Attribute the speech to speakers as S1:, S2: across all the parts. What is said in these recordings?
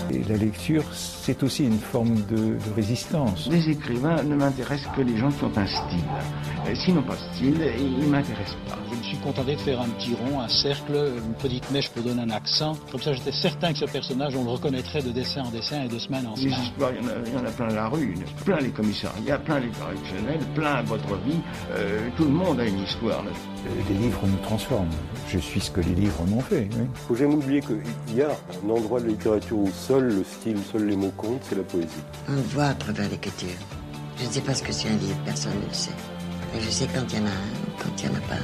S1: Et la lecture, c'est aussi une forme de résistance.
S2: Les écrivains ne m'intéressent que les gens qui ont un style. S'ils n'ont pas de style, ils ne m'intéressent pas.
S3: Je me suis contenté de faire un petit rond, un cercle, une petite mèche pour donner un accent. Comme ça, j'étais certain que ce personnage, on le reconnaîtrait de dessin en dessin et de semaine en semaine.
S2: Les histoires, il y en a plein la rue, plein les commissariats, plein les correctionnels, plein votre vie. Tout le monde a une histoire.
S1: Les livres nous transforment. Je suis ce que les livres m'ont fait. Oui.
S4: Faut jamais oublier qu'il y a un endroit de la littérature où seul le style, seuls les mots comptent, c'est la poésie.
S5: On voit à travers l'écriture. Je ne sais pas ce que c'est un livre, personne ne le sait. Mais je sais quand il y en a un, quand il n'y en a pas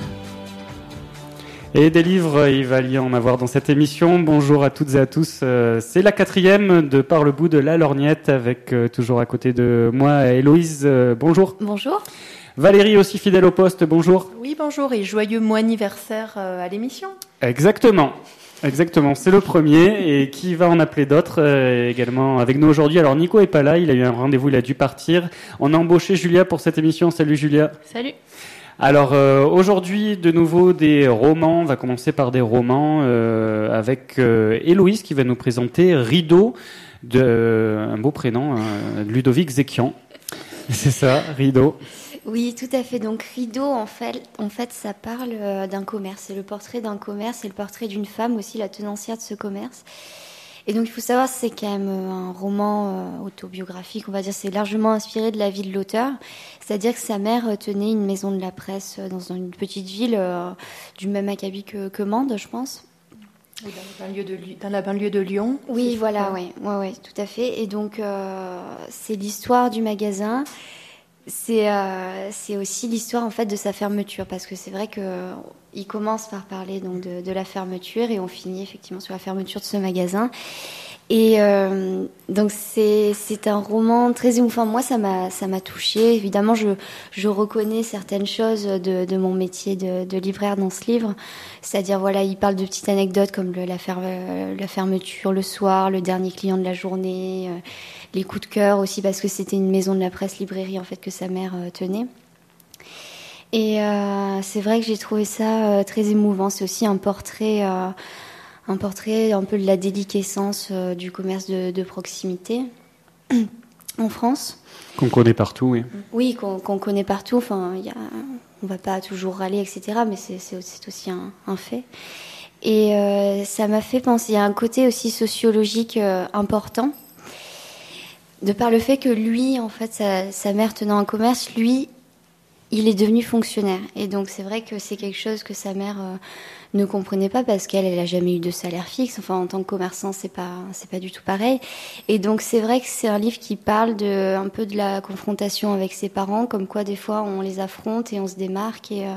S5: un.
S6: Et des livres, il va y en avoir dans cette émission. Bonjour à toutes et à tous. C'est la 4e de Par le bout de la lorgnette avec toujours à côté de moi Héloïse. Bonjour.
S7: Bonjour.
S6: Valérie, aussi fidèle au poste, bonjour.
S7: Oui, bonjour et joyeux mois anniversaire à l'émission.
S6: Exactement, c'est le premier. Et qui va en appeler d'autres également avec nous aujourd'hui. Alors Nico est pas là, il a eu un rendez-vous, il a dû partir. On a embauché Julia pour cette émission. Salut Julia.
S7: Salut.
S6: Alors aujourd'hui, de nouveau des romans. On va commencer par des romans avec Héloïse qui va nous présenter Rideau, un beau prénom, Ludovic Zekian. C'est ça, Rideau.
S8: Oui, tout à fait. Donc Rideau, en fait, ça parle d'un commerce. C'est le portrait d'un commerce et le portrait d'une femme aussi, la tenancière de ce commerce. Et donc il faut savoir, c'est quand même un roman autobiographique, on va dire. C'est largement inspiré de la vie de l'auteur. C'est-à-dire que sa mère tenait une maison de la presse dans une petite ville du même acabit que Mende, je pense.
S7: Dans la banlieue de Lyon.
S8: Oui, voilà, oui, tout à fait. Et donc c'est l'histoire du magasin. C'est aussi l'histoire en fait de sa fermeture, parce que c'est vrai que il commence par parler donc de la fermeture et on finit effectivement sur la fermeture de ce magasin. Et donc c'est un roman très émouvant. Moi ça m'a touchée. Évidemment je reconnais certaines choses de mon métier de libraire dans ce livre. C'est-à-dire voilà, il parle de petites anecdotes comme la fermeture le soir, le dernier client de la journée, les coups de cœur aussi parce que c'était une maison de la presse librairie en fait que sa mère tenait. Et c'est vrai que j'ai trouvé ça très émouvant. C'est aussi un portrait un peu de la déliquescence du commerce de proximité en France.
S6: Qu'on connaît partout, oui.
S8: Oui, qu'on connaît partout. Enfin, on va pas toujours râler, etc. Mais c'est aussi un fait. Et ça m'a fait penser, il y a un côté aussi sociologique important. De par le fait que lui, en fait, sa mère tenant un commerce, lui, il est devenu fonctionnaire. Et donc, c'est vrai que c'est quelque chose que sa mère ne comprenait pas parce qu'elle a jamais eu de salaire fixe. Enfin, en tant que commerçant, c'est pas du tout pareil. Et donc, c'est vrai que c'est un livre qui parle un peu de la confrontation avec ses parents, comme quoi, des fois, on les affronte et on se démarque et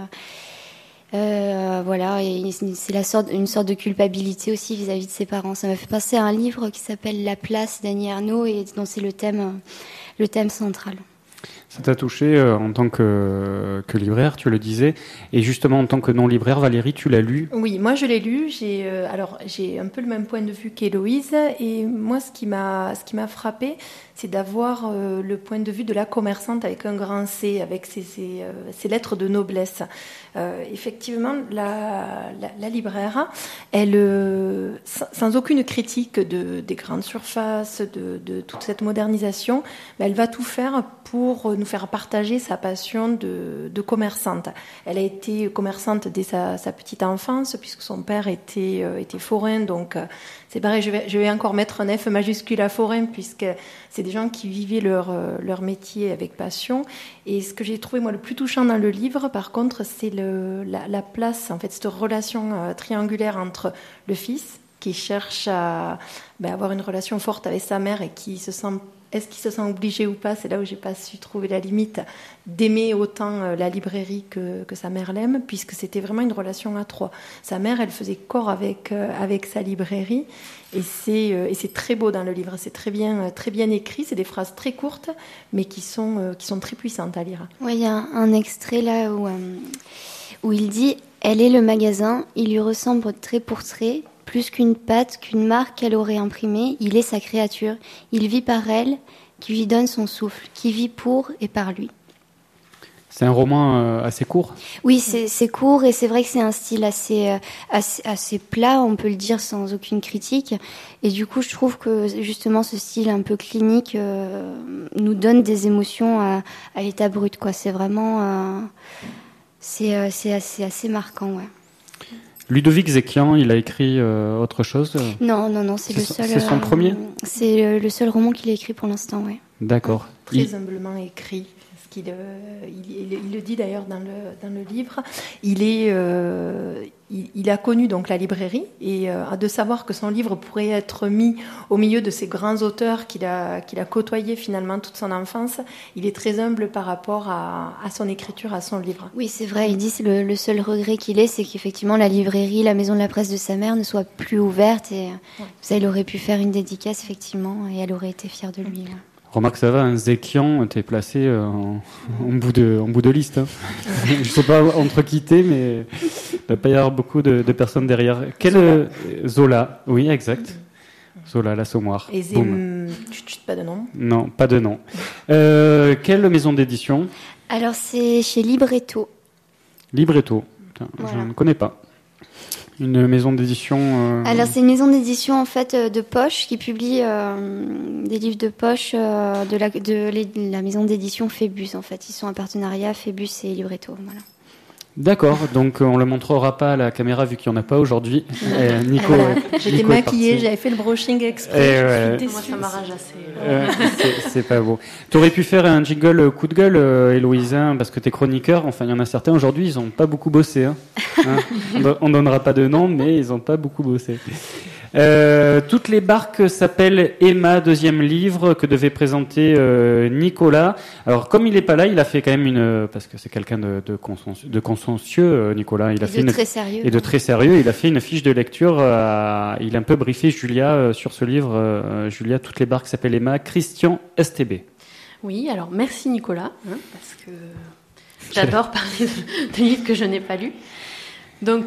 S8: voilà, et c'est une sorte de culpabilité aussi vis-à-vis de ses parents. Ça m'a fait penser à un livre qui s'appelle La Place d'Annie Ernaux et dont c'est le thème central.
S6: Ça t'a touché en tant que libraire, tu le disais, et justement en tant que non-libraire, Valérie, tu l'as lu ?
S7: Oui, moi je l'ai lu. J'ai un peu le même point de vue qu'Héloïse, et moi ce qui m'a frappé, c'est d'avoir le point de vue de la commerçante avec un grand C, avec ses lettres de noblesse. Effectivement, la libraire, elle, sans aucune critique des grandes surfaces, de toute cette modernisation, elle va tout faire pour nous faire partager sa passion de commerçante. Elle a été commerçante dès sa petite enfance, puisque son père était forain, donc c'est pareil, je vais encore mettre un F majuscule à forain, puisque c'est des gens qui vivaient leur métier avec passion. Et ce que j'ai trouvé, moi, le plus touchant dans le livre, par contre, c'est la place, en fait, cette relation triangulaire entre le fils, qui cherche à avoir une relation forte avec sa mère et qui se sent... Est-ce qu'il se sent obligé ou pas ? C'est là où j'ai pas su trouver la limite d'aimer autant la librairie que sa mère l'aime, puisque c'était vraiment une relation à trois. Sa mère, elle faisait corps avec sa librairie, et c'est très beau dans le livre. C'est très bien écrit. C'est des phrases très courtes, mais qui sont très puissantes à lire.
S8: Oui, il y a un extrait là où il dit « Elle est le magasin, il lui ressemble trait pour trait. Plus qu'une patte, qu'une marque qu'elle aurait imprimée, il est sa créature. Il vit par elle, qui lui donne son souffle, qui vit pour et par lui. »
S6: C'est un roman assez court.
S8: Oui, c'est court et c'est vrai que c'est un style assez plat, on peut le dire sans aucune critique. Et du coup, je trouve que justement ce style un peu clinique nous donne des émotions à l'état brut, quoi. C'est vraiment c'est assez marquant, ouais.
S6: Ludovic Zekian, il a écrit autre chose?
S8: Non, c'est le seul.
S6: C'est son premier?
S8: C'est le seul roman qu'il a écrit pour l'instant, ouais.
S6: D'accord.
S7: Très humblement écrit. Il le dit d'ailleurs dans le livre. Il a connu donc la librairie et de savoir que son livre pourrait être mis au milieu de ces grands auteurs qu'il a côtoyés finalement toute son enfance, il est très humble par rapport à son écriture, à son livre.
S8: Oui, c'est vrai. Il dit que le seul regret qu'il ait, c'est qu'effectivement la librairie, la maison de la presse de sa mère ne soit plus ouverte et ça, il aurait pu faire une dédicace effectivement et elle aurait été fière de lui. Là.
S6: Remarque, ça va, un Zekian, t'es placé en bout de liste. Hein. Je sais pas entre qui t'es, mais il va pas y avoir beaucoup de personnes derrière. Zola, oui, exact. Zola, l'Assommoir.
S7: Et pas de nom?
S6: Non, pas de nom. Quelle maison d'édition?
S8: Alors, c'est chez Libretto.
S6: Libretto, voilà. Je ne connais pas. Une maison d'édition.
S8: Alors c'est une maison d'édition en fait de poche qui publie des livres de poche de la maison d'édition Phébus en fait. Ils sont en partenariat Phébus et Libretto. Voilà.
S6: D'accord, donc on le montrera pas à la caméra vu qu'il n'y en a pas aujourd'hui. Nico,
S7: j'étais maquillée, j'avais fait le brushing exprès.
S9: Moi ça m'arrange assez.
S6: C'est pas beau. T'aurais pu faire un jingle coup de gueule, Héloïse, parce que t'es chroniqueur. Enfin, il y en a certains aujourd'hui, ils ont pas beaucoup bossé. Hein. On donnera pas de nom, mais ils ont pas beaucoup bossé. Toutes les barques s'appellent Emma, deuxième livre que devait présenter Nicolas. Alors comme il est pas là, il a fait quand même parce que c'est quelqu'un de consciencieux, Nicolas. Il a fait
S8: très sérieux.
S6: Et de très sérieux. Il a fait une fiche de lecture. Il a un peu briefé Julia sur ce livre. Julia, toutes les barques s'appellent Emma. Christian STB.
S9: Oui, alors merci Nicolas, parce que j'adore parler de livres que je n'ai pas lus. Donc,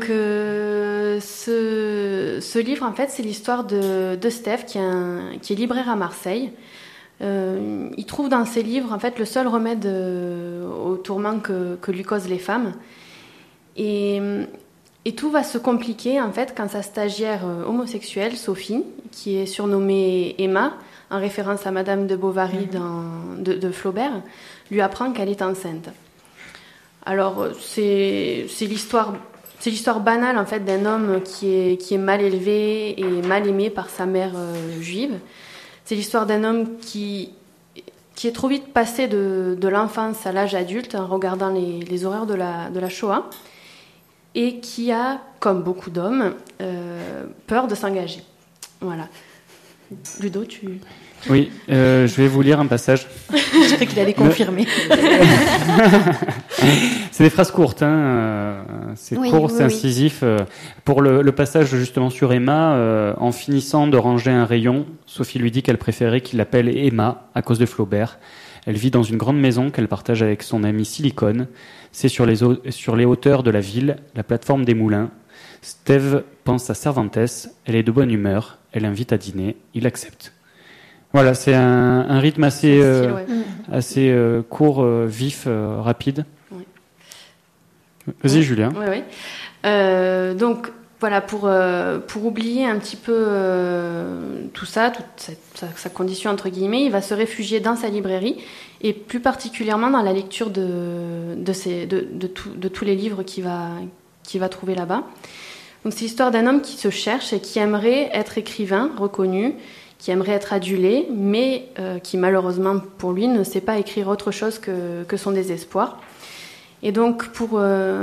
S9: ce livre, en fait, c'est l'histoire de Steph, qui est libraire à Marseille. Il trouve dans ses livres, en fait, le seul remède aux tourments que lui causent les femmes. Et tout va se compliquer, en fait, quand sa stagiaire homosexuelle, Sophie, qui est surnommée Emma, en référence à Madame de Bovary de Flaubert, lui apprend qu'elle est enceinte. Alors, c'est l'histoire banale en fait d'un homme qui est mal élevé et mal aimé par sa mère juive. C'est l'histoire d'un homme qui est trop vite passé de l'enfance à l'âge adulte en regardant les horreurs de la Shoah et qui a, comme beaucoup d'hommes, peur de s'engager. Voilà. Ludo, tu...
S6: Oui, je vais vous lire un passage.
S7: Je crois qu'il allait confirmer.
S6: C'est des phrases courtes, hein. C'est court, c'est incisif. Pour le passage justement sur Emma, en finissant de ranger un rayon, Sophie lui dit qu'elle préférait qu'il l'appelle Emma à cause de Flaubert. Elle vit dans une grande maison qu'elle partage avec son ami Silicone. C'est sur les hauteurs de la ville, la plateforme des moulins. Steve pense à Cervantes, elle est de bonne humeur, elle invite à dîner, il accepte. Voilà, c'est un rythme assez court, vif, rapide. Oui. Vas-y, Julien.
S9: Oui. Donc, voilà, pour oublier un petit peu tout ça, toute sa condition entre guillemets, il va se réfugier dans sa librairie et plus particulièrement dans la lecture de tous les livres qu'il va trouver là-bas. Donc, c'est l'histoire d'un homme qui se cherche et qui aimerait être écrivain reconnu, qui aimerait être adulé, mais qui malheureusement pour lui ne sait pas écrire autre chose que son désespoir. Et donc pour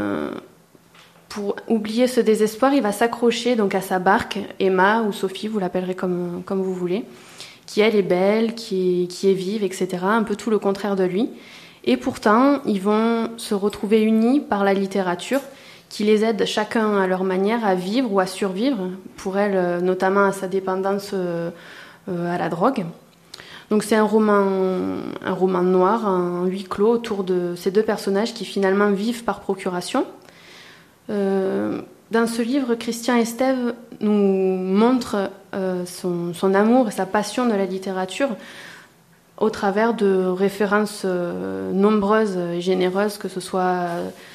S9: oublier ce désespoir, il va s'accrocher donc à sa barque, Emma ou Sophie, vous l'appellerez comme vous voulez, qui elle est belle, qui est vive, etc. Un peu tout le contraire de lui. Et pourtant, ils vont se retrouver unis par la littérature, qui les aide chacun à leur manière à vivre ou à survivre. Pour elle, notamment à sa dépendance à la drogue. Donc c'est un roman noir, un huis clos autour de ces deux personnages qui finalement vivent par procuration. Dans ce livre, Christian Estève nous montre son amour et sa passion de la littérature au travers de références nombreuses et généreuses, que ce soit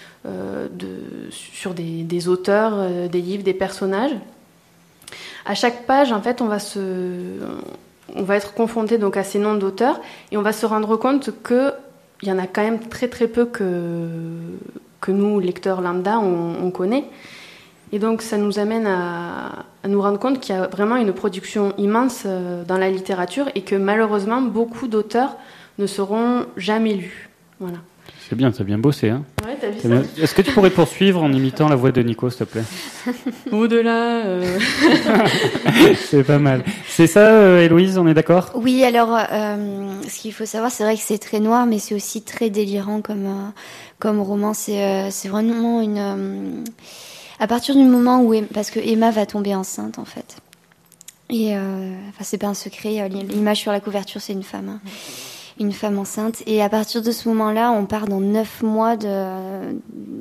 S9: sur des auteurs, des livres, des personnages. À chaque page, en fait, on va être confronté donc à ces noms d'auteurs et on va se rendre compte qu'il y en a quand même très très peu que nous, lecteurs lambda, on connaît. Et donc ça nous amène à nous rendre compte qu'il y a vraiment une production immense dans la littérature et que malheureusement beaucoup d'auteurs ne seront jamais lus. Voilà.
S6: C'est bien, t'as bien bossé. Hein.
S9: Ouais, t'as vu
S6: ça
S9: bien.
S6: Est-ce que tu pourrais poursuivre en imitant la voix de Nico, s'il te plaît?
S9: Au-delà.
S6: C'est pas mal. C'est ça, Héloïse, on est d'accord?
S8: Oui, alors, ce qu'il faut savoir, c'est vrai que c'est très noir, mais c'est aussi très délirant comme roman. C'est vraiment une... à partir du moment où... Parce que Emma va tomber enceinte, en fait. Et c'est pas un secret, l'image sur la couverture, c'est une femme. Hein. Une femme enceinte. Et à partir de ce moment-là, on part dans 9 mois de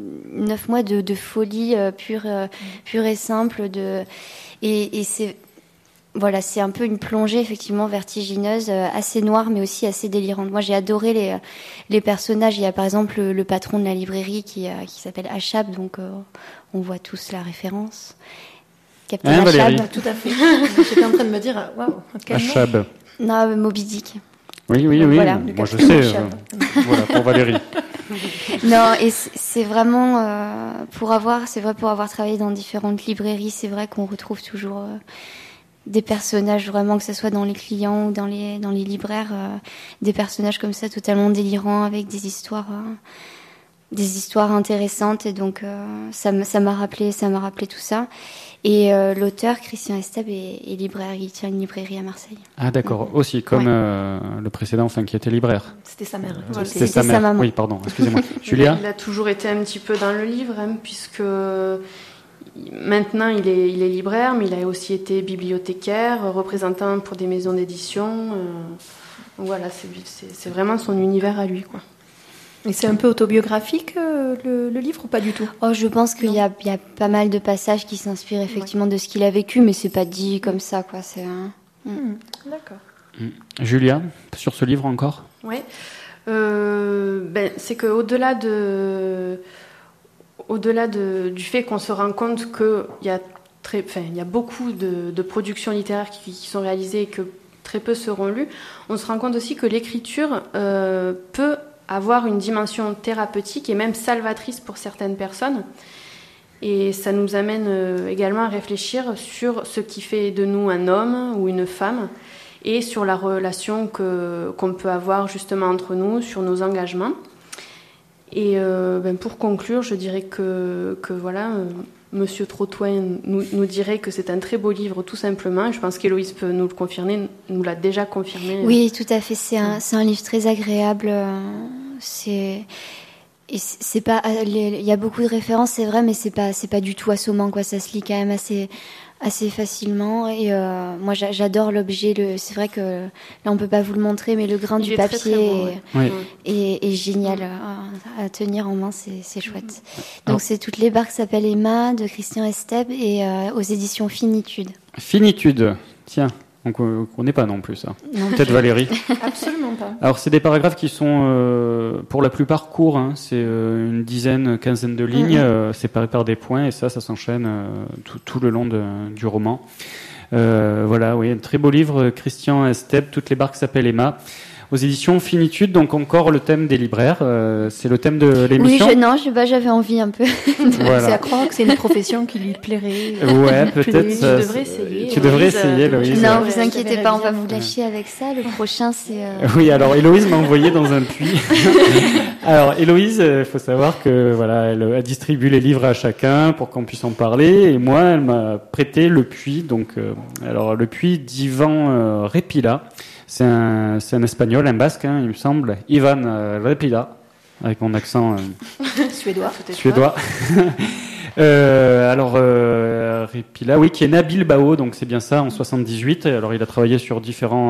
S8: folie pure et simple. Et c'est... Voilà, c'est un peu une plongée effectivement vertigineuse, assez noire mais aussi assez délirante. Moi, j'ai adoré les personnages. Il y a par exemple le patron de la librairie qui s'appelle Achab, donc on voit tous la référence. Captain
S6: Valérie.
S8: Achab.
S7: Tout à fait. J'étais en train de me dire, waouh, quel nom.
S6: Achab.
S8: Non, Moby Dick.
S6: Oui.
S8: Voilà.
S6: Moi, je sais. Voilà, pour Valérie.
S8: Non, et c'est vraiment pour avoir travaillé dans différentes librairies, c'est vrai qu'on retrouve toujours des personnages vraiment, que ce soit dans les clients ou dans les libraires, des personnages comme ça totalement délirants avec des histoires intéressantes. Et donc ça m'a rappelé tout ça. Et l'auteur Christian Esteb est libraire, il tient une librairie à Marseille.
S6: Ah d'accord, aussi comme le précédent, enfin qui était libraire.
S7: C'était sa mère.
S6: C'était sa maman. Oui, pardon, excusez-moi. Julia.
S9: Il a toujours été un petit peu dans le livre, hein, puisque maintenant il est libraire, mais il a aussi été bibliothécaire, représentant pour des maisons d'édition. Donc voilà, c'est vraiment son univers à lui, quoi.
S7: Et c'est un peu autobiographique le livre ou pas du tout?
S8: Je pense qu'il y a pas mal de passages qui s'inspirent effectivement de ce qu'il a vécu, mais c'est pas dit comme ça, quoi. C'est
S7: D'accord.
S6: Julia, sur ce livre encore?
S9: Oui. C'est que au-delà du fait qu'on se rend compte qu'il y a il y a beaucoup de productions littéraires qui sont réalisées et que très peu seront lues, on se rend compte aussi que l'écriture peut avoir une dimension thérapeutique et même salvatrice pour certaines personnes. Et ça nous amène également à réfléchir sur ce qui fait de nous un homme ou une femme et sur la relation qu'on peut avoir justement entre nous, sur nos engagements. Et pour conclure, je dirais que voilà, Monsieur Trottoin nous dirait que c'est un très beau livre tout simplement. Je pense qu'Héloïse peut nous le confirmer, nous l'a déjà confirmé.
S8: Oui, tout à fait. C'est un livre très agréable. C'est pas, il y a beaucoup de références, c'est vrai, mais c'est pas du tout assommant, quoi. Ça se lit quand même assez facilement. Et moi, j'adore l'objet. C'est vrai que là, on peut pas vous le montrer, mais le grain du papier est génial à tenir en main. C'est chouette. Donc, c'est Toutes les barques s'appellent Emma de Christian Esteb et aux éditions Finitude.
S6: Finitude. Tiens. Donc on connaît pas non plus ça. Peut-être Valérie.
S7: Absolument pas.
S6: Alors c'est des paragraphes qui sont pour la plupart courts, hein. C'est une quinzaine de lignes, séparées par des points, et ça s'enchaîne tout le long du roman. Voilà, oui, un très beau livre, Christian Esteb, Toutes les barques s'appellent Emma, aux éditions Finitude. Donc encore le thème des libraires, c'est le thème de l'émission.
S8: Oui, je sais pas, j'avais envie un peu.
S6: Voilà.
S7: C'est à croire que c'est une profession qui lui plairait.
S6: Ouais, peut-être.
S9: Tu devrais essayer.
S6: Tu devrais essayer, Loïse.
S8: Non, vous inquiétez pas, on va vous lâcher avec ça. Le prochain, c'est...
S6: Oui, alors Héloïse m'a envoyé dans un puits. Alors Héloïse, il faut savoir que voilà, elle distribue les livres à chacun pour qu'on puisse en parler. Et moi, elle m'a prêté le puits. Donc, alors le puits d'Ivan Repila. C'est un espagnol, un basque, hein, il me semble. Ivan Repila, avec mon accent suédois. Alors Repila, oui, qui est né à Bilbao, donc c'est bien ça, en 78. Alors il a travaillé sur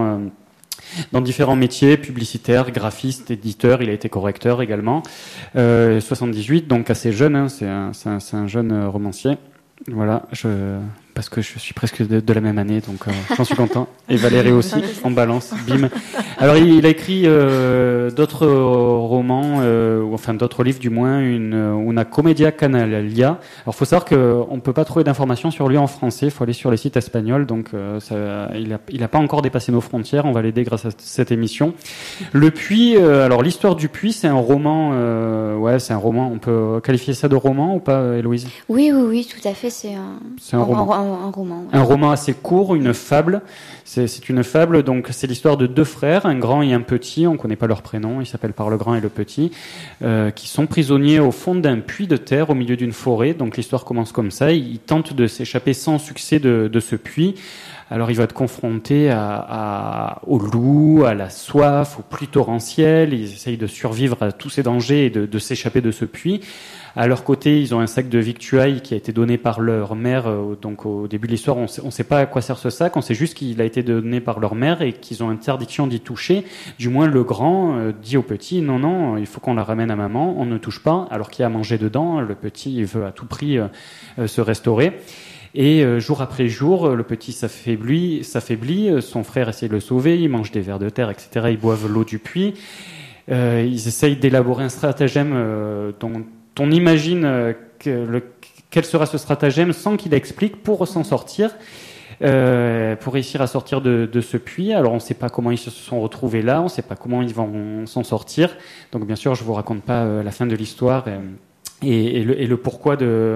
S6: dans différents métiers, publicitaires, graphistes, éditeurs. Il a été correcteur également. 78, donc assez jeune, hein, c'est un jeune romancier. Voilà, parce que je suis presque de la même année, donc j'en suis content. Et Valérie aussi, en balance, bim. Alors il a écrit d'autres romans, ou enfin d'autres livres du moins, Una Commedia Canalia. Alors faut savoir qu'on peut pas trouver d'informations sur lui en français, il faut aller sur les sites espagnols, donc il a pas encore dépassé nos frontières, on va l'aider grâce à cette émission. Le Puits, alors l'histoire du Puits, c'est un roman, c'est un roman, on peut qualifier ça de roman ou pas, Héloïse ?
S8: Oui, tout à fait, c'est un roman. Un roman, ouais.
S6: Un roman assez court, une fable. C'est une fable, donc c'est l'histoire de deux frères, un grand et un petit, on connaît pas leur prénom, ils s'appellent par le grand et le petit, qui sont prisonniers au fond d'un puits de terre au milieu d'une forêt. Donc l'histoire commence comme ça, ils tentent de s'échapper sans succès de ce puits. Alors il va être confronté au loup, à la soif, aux pluies torrentielles, ils essayent de survivre à tous ces dangers et de s'échapper de ce puits. À leur côté, ils ont un sac de victuailles qui a été donné par leur mère. Donc au début de l'histoire, on sait pas à quoi sert ce sac, on sait juste qu'il a été donné par leur mère et qu'ils ont interdiction d'y toucher. Du moins le grand dit au petit, non, il faut qu'on la ramène à maman, on ne touche pas, alors qu'il y a à manger dedans. Le petit il veut à tout prix se restaurer. Et jour après jour, le petit s'affaiblit, son frère essaie de le sauver, il mange des vers de terre, etc. Ils boivent l'eau du puits. Ils essayent d'élaborer un stratagème dont on imagine quel sera ce stratagème sans qu'il explique pour s'en sortir, pour réussir à sortir de ce puits. Alors on ne sait pas comment ils se sont retrouvés là, on ne sait pas comment ils vont s'en sortir. Donc bien sûr, je vous raconte pas la fin de l'histoire et le pourquoi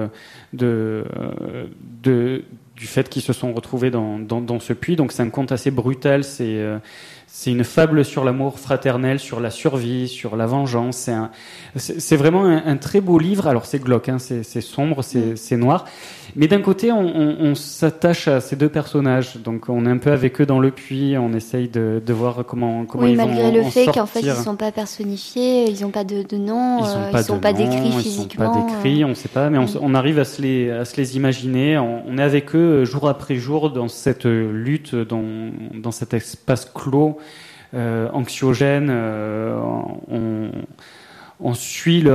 S6: du fait qu'ils se sont retrouvés dans ce puits. Donc c'est un conte assez brutal, c'est une fable sur l'amour fraternel, sur la survie, sur la vengeance. C'est vraiment un très beau livre. Alors c'est glauque, hein, c'est sombre, c'est noir. Mais d'un côté, on s'attache à ces deux personnages. Donc on est un peu avec eux dans le puits. On essaye de voir comment ils vont en sortir.
S8: Malgré le fait qu'en fait ils sont pas personnifiés, ils ont pas de nom, ils sont pas décrits physiquement.
S6: Ils sont pas décrits, on sait pas. Mais on arrive à se les imaginer. On est avec eux jour après jour dans cette lutte, dans cet espace clos. Anxiogène, on suit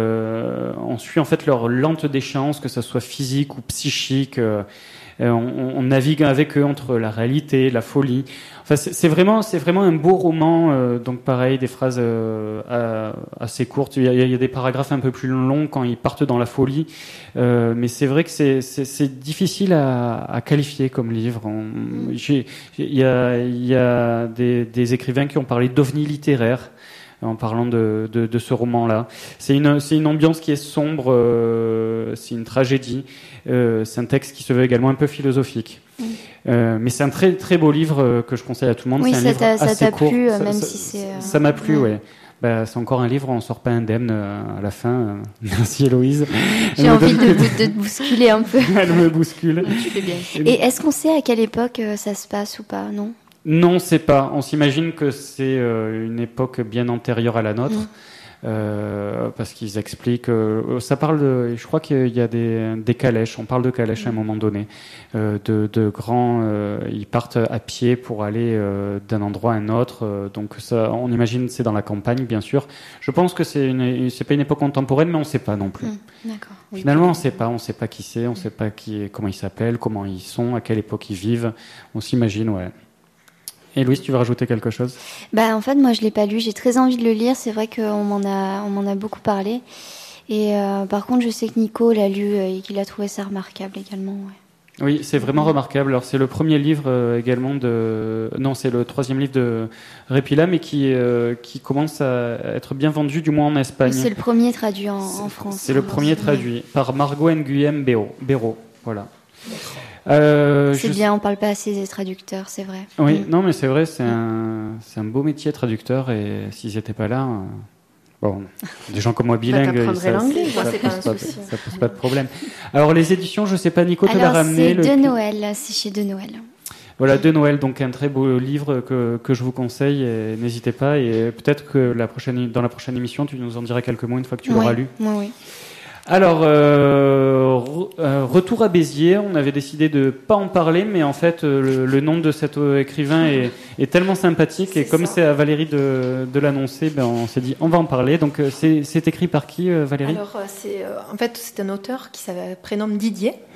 S6: en fait leur lente déchéance, que ça soit physique ou psychique. On navigue avec eux entre la réalité, la folie. Enfin, c'est vraiment un beau roman. Donc pareil, des phrases assez courtes. Il y a des paragraphes un peu plus longs quand ils partent dans la folie. Mais c'est vrai que c'est difficile à qualifier comme livre. Il y a des écrivains qui ont parlé d'ovni littéraire en parlant de ce roman-là. C'est une ambiance qui est sombre, c'est une tragédie, c'est un texte qui se veut également un peu philosophique. Mais c'est un très très beau livre que je conseille à tout le monde.
S8: Oui,
S6: c'est un livre assez
S8: ça t'a
S6: court.
S8: plu, même si c'est...
S6: Ça m'a plu, ouais. C'est encore un livre, on sort pas indemne à la fin. Merci Héloïse.
S8: J'ai envie de te bousculer un peu.
S6: Elle me bouscule.
S8: Tu fais bien. Et est-ce qu'on sait à quelle époque ça se passe ou pas, non ?
S6: Non, c'est pas. On s'imagine que c'est une époque bien antérieure à la nôtre, parce qu'ils expliquent. Ça parle de. Je crois qu'il y a des calèches. On parle de calèches à un moment donné, de grands. Ils partent à pied pour aller d'un endroit à un autre. Donc ça, on imagine c'est dans la campagne, bien sûr. Je pense que c'est pas une époque contemporaine, mais on sait pas non plus.
S8: D'accord.
S6: Finalement, on sait pas qui c'est, on sait pas comment ils s'appellent, comment ils sont, à quelle époque ils vivent. On s'imagine, ouais. Et Louise, tu veux rajouter quelque chose ?
S8: En fait, moi, je l'ai pas lu. J'ai très envie de le lire. C'est vrai qu'on m'en a beaucoup parlé. Et par contre, je sais que Nico l'a lu et qu'il a trouvé ça remarquable également. Ouais.
S6: Oui, c'est vraiment remarquable. Alors, c'est le premier livre également non, c'est le 3e livre de Répila, mais qui commence à être bien vendu, du moins en Espagne.
S8: C'est le premier traduit en France.
S6: C'est le premier traduit par Margot Nguyen Béraud. Voilà.
S8: C'est bien, on parle pas assez des traducteurs, c'est vrai.
S6: Oui, non, mais c'est vrai, c'est un beau métier traducteur, et s'ils n'étaient pas là, des gens comme moi bilingues, ça pose pas de problème. Alors les éditions, je sais pas, Nico te l'a ramené.
S8: C'est de Noël, c'est chez De Noël.
S6: Voilà, De Noël, donc un très beau livre que je vous conseille, et n'hésitez pas, et peut-être que dans la prochaine émission, tu nous en diras quelques mots une fois que tu l'auras lu.
S8: Oui.
S6: Alors, retour à Béziers, on avait décidé de pas en parler, mais en fait, le nom de cet écrivain est tellement sympathique, et comme c'est à Valérie de l'annoncer, on s'est dit on va en parler. Donc, c'est écrit par qui, Valérie ?
S7: Alors, en fait, c'est un auteur qui se prénomme Didier.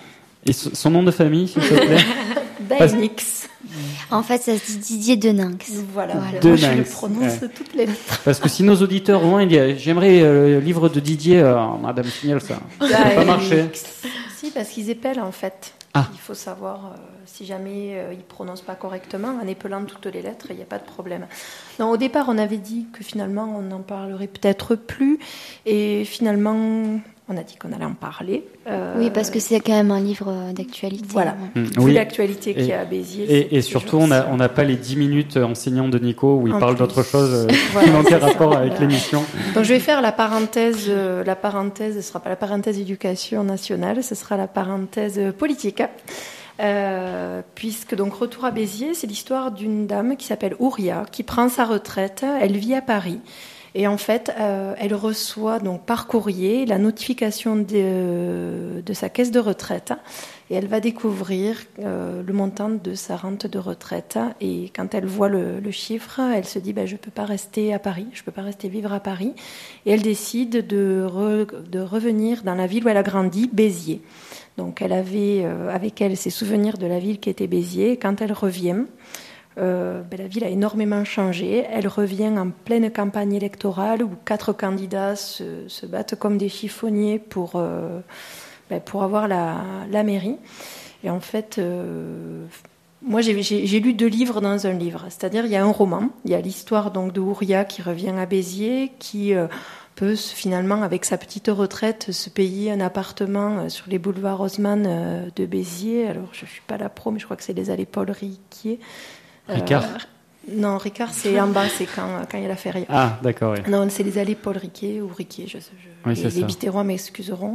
S6: Et son nom de famille, s'il te plaît?
S7: Daenix.
S8: En fait, ça se dit Didier Deninx.
S7: Voilà. Moi,
S6: Deninx.
S7: je le prononce toutes les lettres.
S6: Parce que si nos auditeurs vont, ils disent j'aimerais le livre de Didier, Madame Signal, ça n'a pas marché.
S7: Si, parce qu'ils épellent en fait.
S6: Ah.
S7: Il faut savoir si jamais ils prononcent pas correctement, en épelant toutes les lettres, il n'y a pas de problème. Non, au départ, on avait dit que finalement, on n'en parlerait peut-être plus, et finalement, on a dit qu'on allait en parler.
S8: Oui, parce que c'est quand même un livre d'actualité.
S7: Voilà. Vu l'actualité qu'il y a à Béziers.
S6: Et surtout, on n'a pas les 10 minutes enseignants de Nico où il parle d'autre chose
S7: voilà,
S6: qui n'ont aucun rapport avec l'émission.
S7: Donc, je vais faire la parenthèse. La parenthèse, ce sera pas la parenthèse éducation nationale, ce sera la parenthèse politique. Puisque donc Retour à Béziers, c'est l'histoire d'une dame qui s'appelle Ouria, qui prend sa retraite. Elle vit à Paris. Et en fait, elle reçoit donc par courrier la notification de sa caisse de retraite, et elle va découvrir le montant de sa rente de retraite. Et quand elle voit le chiffre, elle se dit je peux pas rester à Paris, je peux pas rester vivre à Paris. Et elle décide de revenir dans la ville où elle a grandi, Béziers. Donc elle avait avec elle ses souvenirs de la ville qui était Béziers. Et quand elle revient, la ville a énormément changé. Elle revient en pleine campagne électorale où 4 candidats se battent comme des chiffonniers pour avoir la mairie. Et en fait, moi j'ai lu 2 livres dans un livre. C'est-à-dire il y a un roman, il y a l'histoire donc de Ouria qui revient à Béziers, qui peut finalement, avec sa petite retraite, se payer un appartement sur les boulevards Haussmann de Béziers. Alors je ne suis pas la pro, mais je crois que c'est les allées Paul Riquier.
S6: Ricard
S7: Non, Ricard, c'est en bas, c'est quand il y a la feria.
S6: Ah, d'accord, oui.
S7: Non, c'est les allées Paul Riquier ou Riquier, les Biterrois m'excuseront.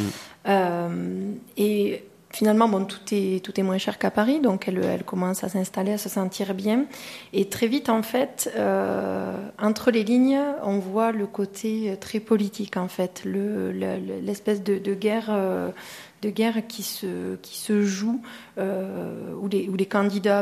S7: Et finalement, tout est moins cher qu'à Paris, donc elle commence à s'installer, à se sentir bien. Et très vite, en fait, entre les lignes, on voit le côté très politique, en fait, l'espèce de guerre... de guerre qui se joue, où les candidats,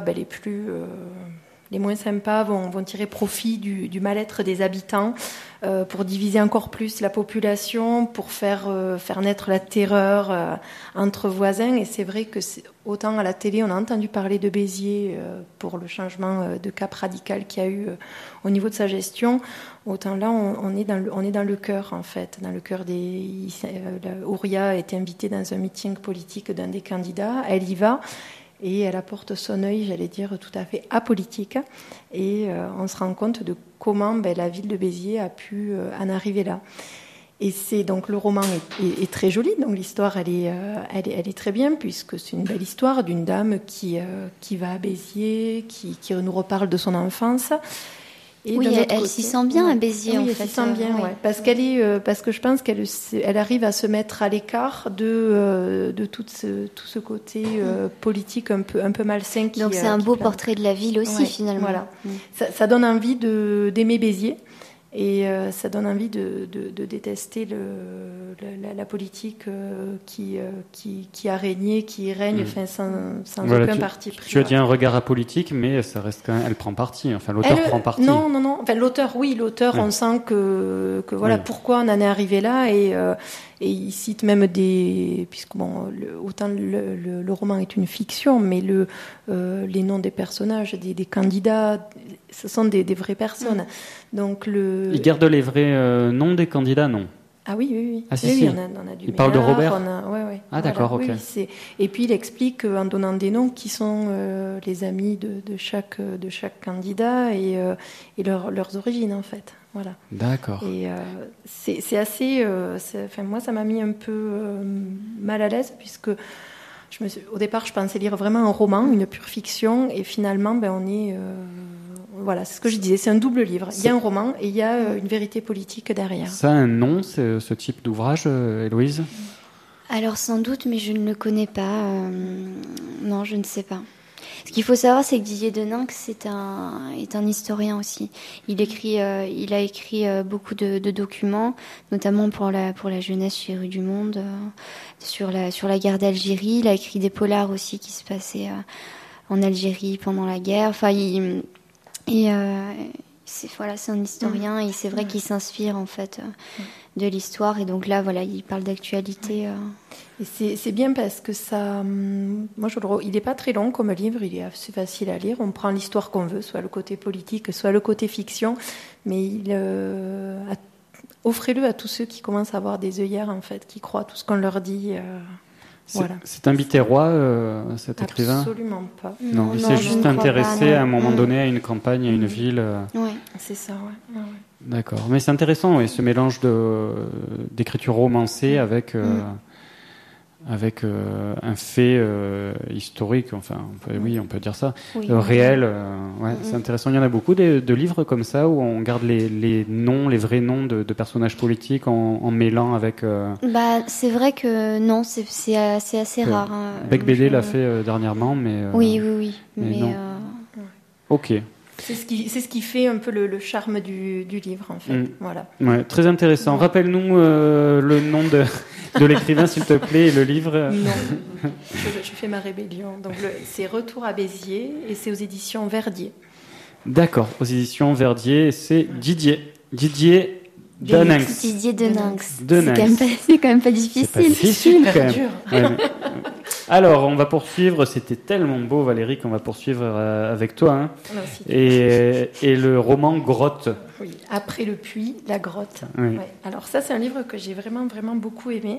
S7: les moins sympas, vont tirer profit du mal-être des habitants pour diviser encore plus la population, pour faire naître la terreur entre voisins. Et c'est vrai que autant à la télé, on a entendu parler de Béziers pour le changement de cap radical qu'il y a eu au niveau de sa gestion. Autant là, on est dans le cœur, en fait, dans le cœur des... Ouria a été invitée dans un meeting politique d'un des candidats. Elle y va et elle apporte son œil, j'allais dire, tout à fait apolitique. Et on se rend compte de comment la ville de Béziers a pu en arriver là. Et c'est donc le roman est très joli, donc l'histoire elle est très bien, puisque c'est une belle histoire d'une dame qui va à Béziers, qui nous reparle de son enfance. Et
S8: oui, elle s'y sent bien à Béziers, en fait.
S7: Elle s'y sent bien, ouais. Parce que je pense qu'elle arrive à se mettre à l'écart de tout ce côté politique un peu malsain.
S8: Donc c'est un beau portrait de la ville aussi, finalement.
S7: Voilà. Ça donne envie d'aimer Béziers. Et ça donne envie de détester la politique qui a régné, qui règne, sans aucun parti pris.
S6: Tu as dit un regard apolitique, mais ça reste quand même, elle prend parti. Enfin, l'auteur prend parti.
S7: Non. Enfin, l'auteur, on sent que voilà pourquoi on en est arrivé là, et il cite même puisque autant le roman est une fiction, mais les noms des personnages, des candidats, ce sont des vraies personnes. Donc
S6: il garde les vrais noms des candidats, non?
S7: Ah oui.
S6: Ah, si.
S7: On a du
S6: il parle de Robert.
S7: Ah,
S6: d'accord, ok.
S7: Oui, et puis il explique en donnant des noms qui sont les amis de chaque candidat et leurs origines, en fait. Voilà.
S6: D'accord.
S7: Et c'est assez. Moi, ça m'a mis un peu mal à l'aise, puisque au départ, je pensais lire vraiment un roman, une pure fiction, et finalement, on est. Voilà, c'est ce que je disais, c'est un double livre. Il y a un roman et il y a une vérité politique derrière.
S6: Ça a un nom, ce type d'ouvrage, Héloïse?
S8: Alors sans doute, mais je ne le connais pas. Non, je ne sais pas. Ce qu'il faut savoir, c'est que Didier Deninx est un historien aussi. Il a écrit beaucoup de documents, notamment pour la jeunesse chez Rue du Monde, sur la guerre d'Algérie. Il a écrit des polars aussi qui se passaient en Algérie pendant la guerre. Enfin, c'est un historien et c'est vrai qu'il s'inspire en fait de l'histoire et donc là voilà il parle d'actualité.
S7: Et c'est bien parce que ça, moi il n'est pas très long comme livre, il est assez facile à lire. On prend l'histoire qu'on veut, soit le côté politique, soit le côté fiction, mais offrez-le à tous ceux qui commencent à avoir des œillères en fait, qui croient tout ce qu'on leur dit. Voilà.
S6: C'est un Biterrois, cet écrivain ?
S7: Absolument pas.
S6: Non, il s'est juste intéressé à un moment donné à une campagne, à une ville.
S7: Oui, c'est ça, ouais.
S6: D'accord. Mais c'est intéressant, ce mélange d'écriture romancée avec un fait historique, enfin, on peut dire ça, réel. C'est intéressant. Il y en a beaucoup de livres comme ça où on garde les noms, les vrais noms de personnages politiques en mêlant avec.
S8: C'est vrai que non, c'est assez rare.
S6: Bec BD l'a fait dernièrement, mais.
S8: Oui. Mais
S6: non. Ok.
S7: C'est ce qui fait un peu le charme du livre, en fait. Voilà.
S6: Ouais, très intéressant. Rappelle-nous le nom de l'écrivain, s'il te plaît, et le livre.
S7: Non, je fais ma rébellion. Donc, c'est Retour à Béziers et c'est aux éditions Verdier.
S6: D'accord, aux éditions Verdier, c'est Didier Deninx.
S8: Didier Deninx.
S6: C'est
S8: quand même pas difficile.
S6: C'est pas difficile, quand même.
S7: Dur.
S6: Alors, on va poursuivre. C'était tellement beau, Valérie, qu'on va poursuivre avec toi. Hein.
S7: Merci.
S6: Et le roman Grotte.
S7: Oui, Après le puits, la grotte.
S6: Oui.
S7: Ouais. Alors ça, c'est un livre que j'ai vraiment, vraiment beaucoup aimé.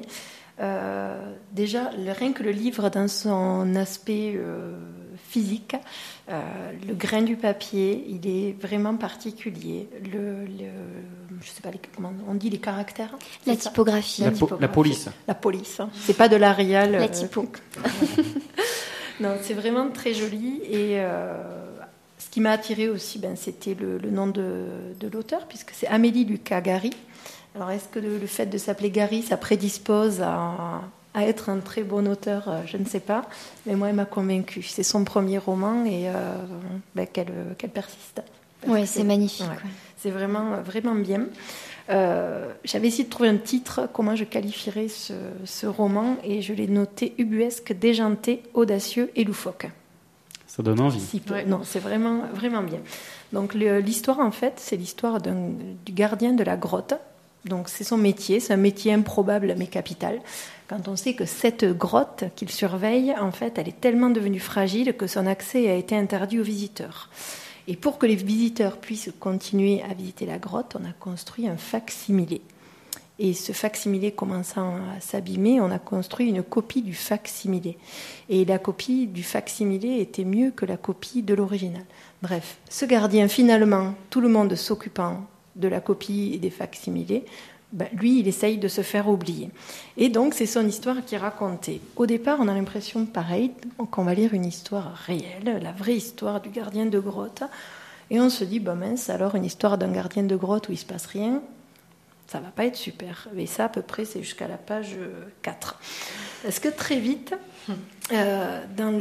S7: Déjà, rien que le livre dans son aspect physique, le grain du papier, il est vraiment particulier. Je sais pas comment on dit les caractères.
S8: La typographie.
S6: La police.
S7: La police. Hein. C'est pas de l'Arial.
S8: La typo.
S7: Non, c'est vraiment très joli et. Ce qui m'a attirée aussi, c'était le nom de l'auteur, puisque c'est Amélie Lucas Gary. Alors, est-ce que le fait de s'appeler Gary, ça prédispose à être un très bon auteur ? Je ne sais pas. Mais moi, elle m'a convaincue. C'est son premier roman et qu'elle persiste.
S8: Oui, c'est magnifique.
S7: Ouais. C'est vraiment, vraiment bien. J'avais essayé de trouver un titre, comment je qualifierais ce roman, et je l'ai noté ubuesque, déjanté, audacieux et loufoque.
S6: Ça donne envie.
S7: Non, c'est vraiment, vraiment bien. Donc l'histoire, en fait, c'est l'histoire du gardien de la grotte. Donc c'est son métier, c'est un métier improbable mais capital. Quand on sait que cette grotte qu'il surveille, en fait, elle est tellement devenue fragile que son accès a été interdit aux visiteurs. Et pour que les visiteurs puissent continuer à visiter la grotte, on a construit un fac-similé. Et ce fac-similé commençant à s'abîmer, on a construit une copie du fac-similé. Et la copie du fac-similé était mieux que la copie de l'original. Bref, ce gardien, finalement, tout le monde s'occupant de la copie et des fac-similés, lui, il essaye de se faire oublier. Et donc, c'est son histoire qui est racontée. Au départ, on a l'impression, pareil, qu'on va lire une histoire réelle, la vraie histoire du gardien de grotte. Et on se dit, mince, alors une histoire d'un gardien de grotte où il ne se passe rien, ça va pas être super. Et ça, à peu près, c'est jusqu'à la page 4. Parce que très vite, dans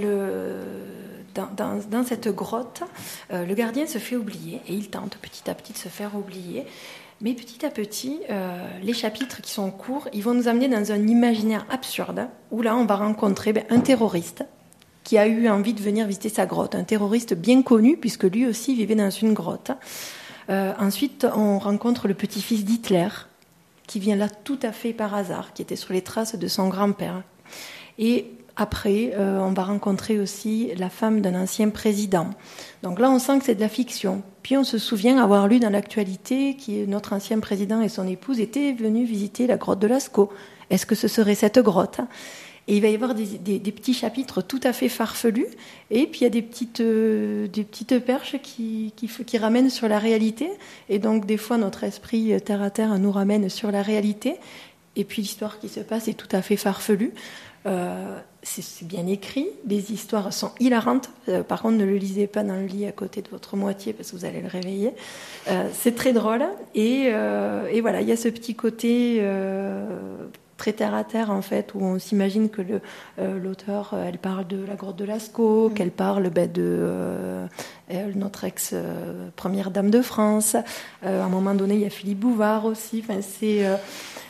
S7: cette grotte, le gardien se fait oublier. Et il tente petit à petit de se faire oublier. Mais petit à petit, les chapitres qui sont courts, ils vont nous amener dans un imaginaire absurde, où là, on va rencontrer un terroriste qui a eu envie de venir visiter sa grotte. Un terroriste bien connu, puisque lui aussi vivait dans une grotte. Ensuite, on rencontre le petit-fils d'Hitler, qui vient là tout à fait par hasard, qui était sur les traces de son grand-père. Et après, on va rencontrer aussi la femme d'un ancien président. Donc là, on sent que c'est de la fiction. Puis on se souvient avoir lu dans l'actualité que notre ancien président et son épouse étaient venus visiter la grotte de Lascaux. Est-ce que ce serait cette grotte ? Et il va y avoir des petits chapitres tout à fait farfelus. Et puis il y a des petites perches qui ramènent sur la réalité. Et donc des fois, notre esprit terre à terre nous ramène sur la réalité. Et puis l'histoire qui se passe est tout à fait farfelue. C'est bien écrit. Les histoires sont hilarantes. Par contre, ne le lisez pas dans le lit à côté de votre moitié parce que vous allez le réveiller. C'est très drôle. Et voilà, il y a ce petit côté... très terre à terre en fait, où on s'imagine que l'auteur, elle parle de la grotte de Lascaux, qu'elle parle de notre ex-première dame de France. À un moment donné, il y a Philippe Bouvard aussi. Enfin,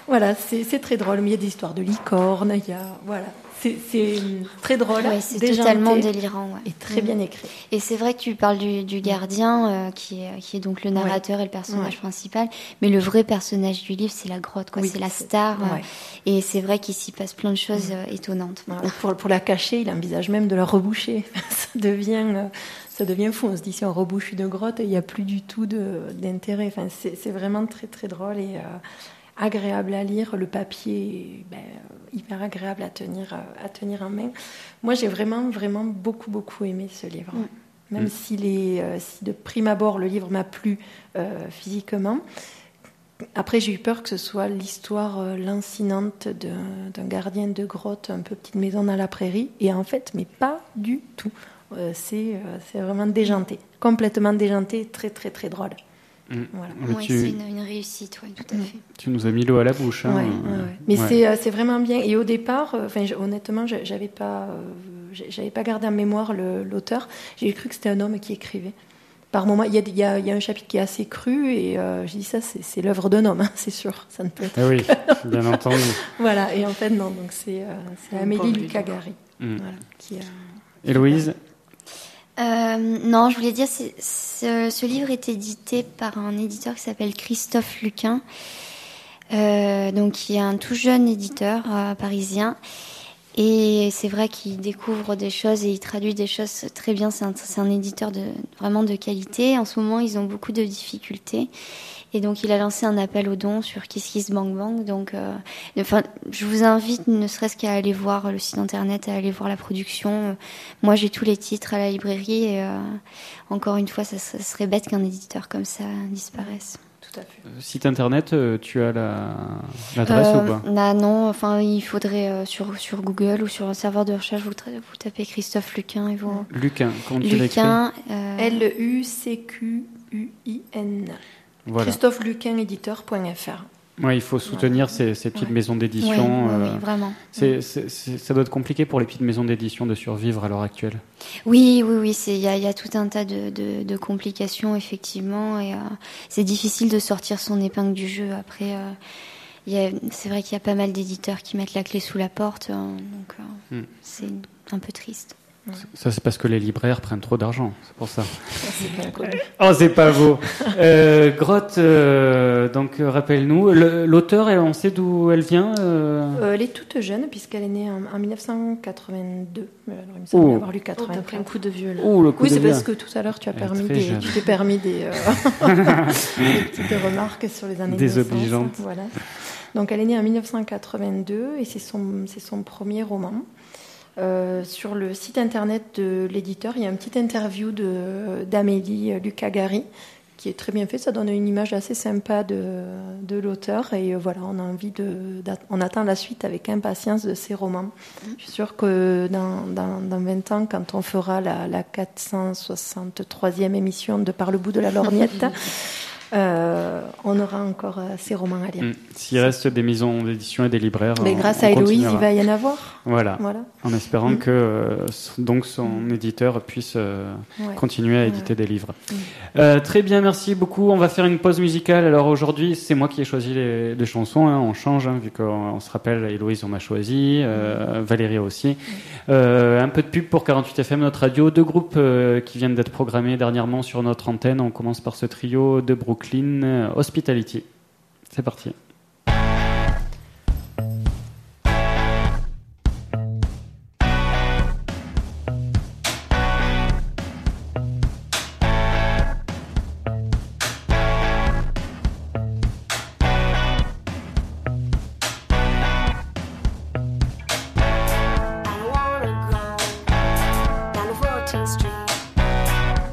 S7: Voilà, c'est très drôle. Mais il y a des histoires de licornes, il y a... Voilà. C'est très drôle,
S8: ouais, c'est
S7: déjanté,
S8: totalement délirant. Ouais.
S7: Et très bien écrit.
S8: Et c'est vrai que tu parles du gardien, qui est donc le narrateur et le personnage principal, mais le vrai personnage du livre, c'est la grotte, quoi. C'est la star. Et c'est vrai qu'il s'y passe plein de choses étonnantes.
S7: Voilà. Pour la cacher, il envisage même de la reboucher. Ça devient fou. On se dit, si on rebouche une grotte, il n'y a plus du tout d'intérêt. Enfin, c'est vraiment très, très drôle et agréable à lire. Le papier est hyper agréable à tenir en main. Moi, j'ai vraiment, vraiment beaucoup, beaucoup aimé ce livre. Même si de prime abord, le livre m'a plu physiquement. Après, j'ai eu peur que ce soit l'histoire lancinante d'un gardien de grotte, un peu petite maison dans la prairie. Et en fait, mais pas du tout. C'est vraiment déjanté. Complètement déjanté, très, très, très drôle. Voilà.
S8: C'est une réussite, tout à fait.
S6: Tu nous as mis l'eau à la bouche. Hein.
S7: Mais c'est vraiment bien. Et au départ, honnêtement, j'avais pas gardé en mémoire l'auteur. J'ai cru que c'était un homme qui écrivait. Par moment, il y a un chapitre qui est assez cru et j'ai dit ça, c'est l'œuvre d'un homme, c'est sûr. Ça ne peut être.
S6: Oui, bien entendu.
S7: Voilà. Et en fait, non. Donc c'est Amélie Lucas-Garry.
S6: Héloïse.
S8: Non, je voulais dire, ce livre est édité par un éditeur qui s'appelle Christophe Luquin, donc qui est un tout jeune éditeur parisien. Et c'est vrai qu'il découvre des choses et il traduit des choses très bien. C'est un éditeur vraiment de qualité. En ce moment, ils ont beaucoup de difficultés. Et donc, il a lancé un appel aux dons sur KissKissBankBank. Donc, je vous invite, ne serait-ce qu'à aller voir le site internet, à aller voir la production. Moi, j'ai tous les titres à la librairie. Et encore une fois, ça serait bête qu'un éditeur comme ça disparaisse.
S7: Tout à fait.
S6: Site internet, tu as l'adresse ou pas?
S8: Non, il faudrait sur Google ou sur un serveur de recherche, vous tapez Christophe Luquin et vous...
S6: Luquin, comment tu l'écris?
S7: Luquin.
S6: Voilà.
S7: ChristopheLuquinEditeur.fr.
S6: Ouais, il faut soutenir ces petites maisons d'édition.
S8: Oui, vraiment.
S6: Ça doit être compliqué pour les petites maisons d'édition de survivre à l'heure actuelle.
S8: Oui. Il y a tout un tas de complications, effectivement. Et c'est difficile de sortir son épingle du jeu. Après, c'est vrai qu'il y a pas mal d'éditeurs qui mettent la clé sous la porte. Donc, c'est un peu triste.
S6: Ça, c'est parce que les libraires prennent trop d'argent, c'est pour ça.
S7: C'est pas
S6: beau. Grotte, donc rappelle-nous, l'auteur, on sait d'où elle vient
S7: Elle est toute jeune, puisqu'elle est née en 1982. Alors, il me semble avoir lu 80.
S9: T'as pris un coup de vieux, là.
S7: C'est parce que tout à l'heure, tu t'es permis des petites remarques sur les années
S6: désobligeantes.
S7: Voilà. Donc, elle est née en 1982 et c'est son premier roman. Sur le site internet de l'éditeur, il y a une petite interview d'Amélie Lucas-Garry qui est très bien fait. Ça donne une image assez sympa de l'auteur et voilà, on attend la suite avec impatience de ces romans. Je suis sûre que dans 20 ans, quand on fera la 463e émission de Par le bout de la lorgnette, on aura encore ces romans à lire.
S6: S'il reste des maisons d'édition et des libraires,
S7: mais grâce à Héloïse, il va y en avoir.
S6: Voilà. En espérant que donc son éditeur puisse continuer à éditer des livres. Très bien, merci beaucoup. On va faire une pause musicale. Alors aujourd'hui, c'est moi qui ai choisi les chansons. On change, vu qu'on se rappelle, Héloïse, on m'a choisi, Valérie aussi. Un peu de pub pour 48FM, notre radio. 2 groupes qui viennent d'être programmés dernièrement sur notre antenne. On commence par ce trio de Brooklyn, Hospitality. C'est parti.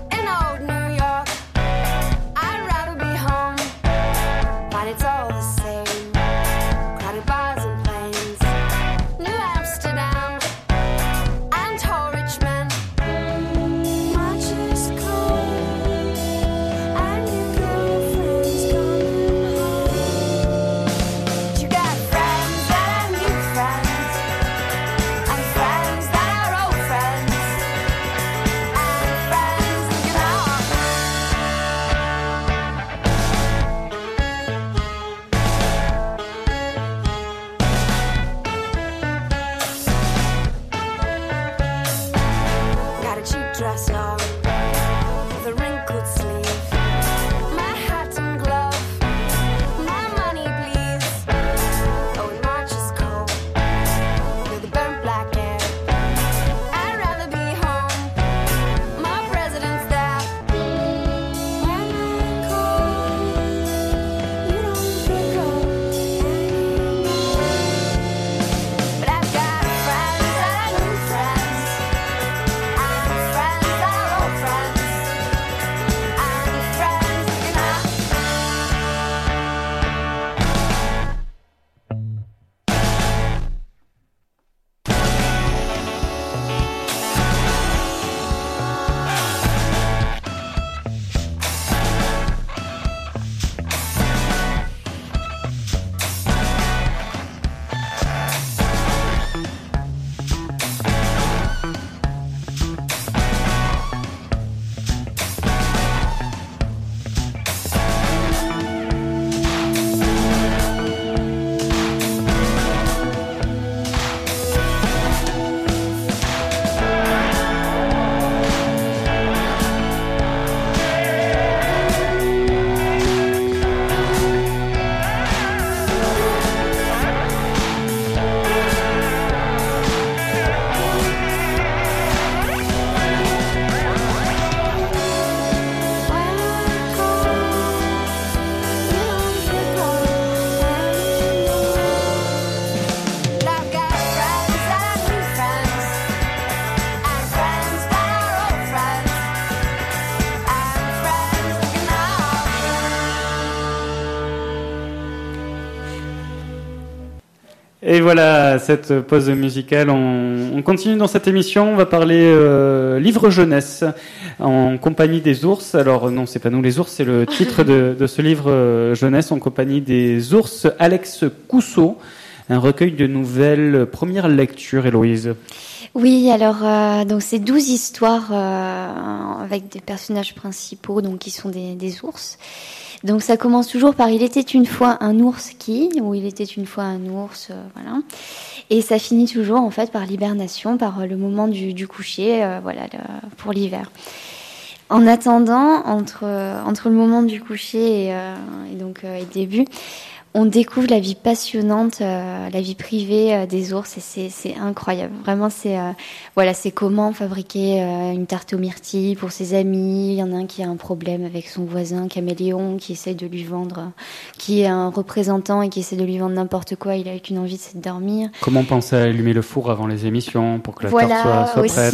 S10: It's all the same.
S6: Et voilà, cette pause musicale, on continue dans cette émission, on va parler livre jeunesse en compagnie des ours. Alors non, c'est pas nous les ours, c'est le titre de ce livre jeunesse en compagnie des ours. Alex Cousseau, un recueil de nouvelles, première lecture, Héloïse.
S8: Oui, alors donc c'est 12 histoires avec des personnages principaux donc qui sont des ours. Donc ça commence toujours par il était une fois un ours ou il était une fois un ours, voilà. Et ça finit toujours en fait par l'hibernation, par le moment du coucher, voilà, pour l'hiver. En attendant, entre le moment du coucher et le début, on découvre la vie passionnante, la vie privée des ours, et c'est incroyable. Vraiment, c'est comment fabriquer une tarte aux myrtilles pour ses amis. Il y en a un qui a un problème avec son voisin caméléon, qui essaie de lui vendre, qui est un représentant et qui essaie de lui vendre n'importe quoi. Il a qu'une envie, c'est de dormir.
S6: Comment penser à allumer le four avant les émissions pour que la tarte soit prête.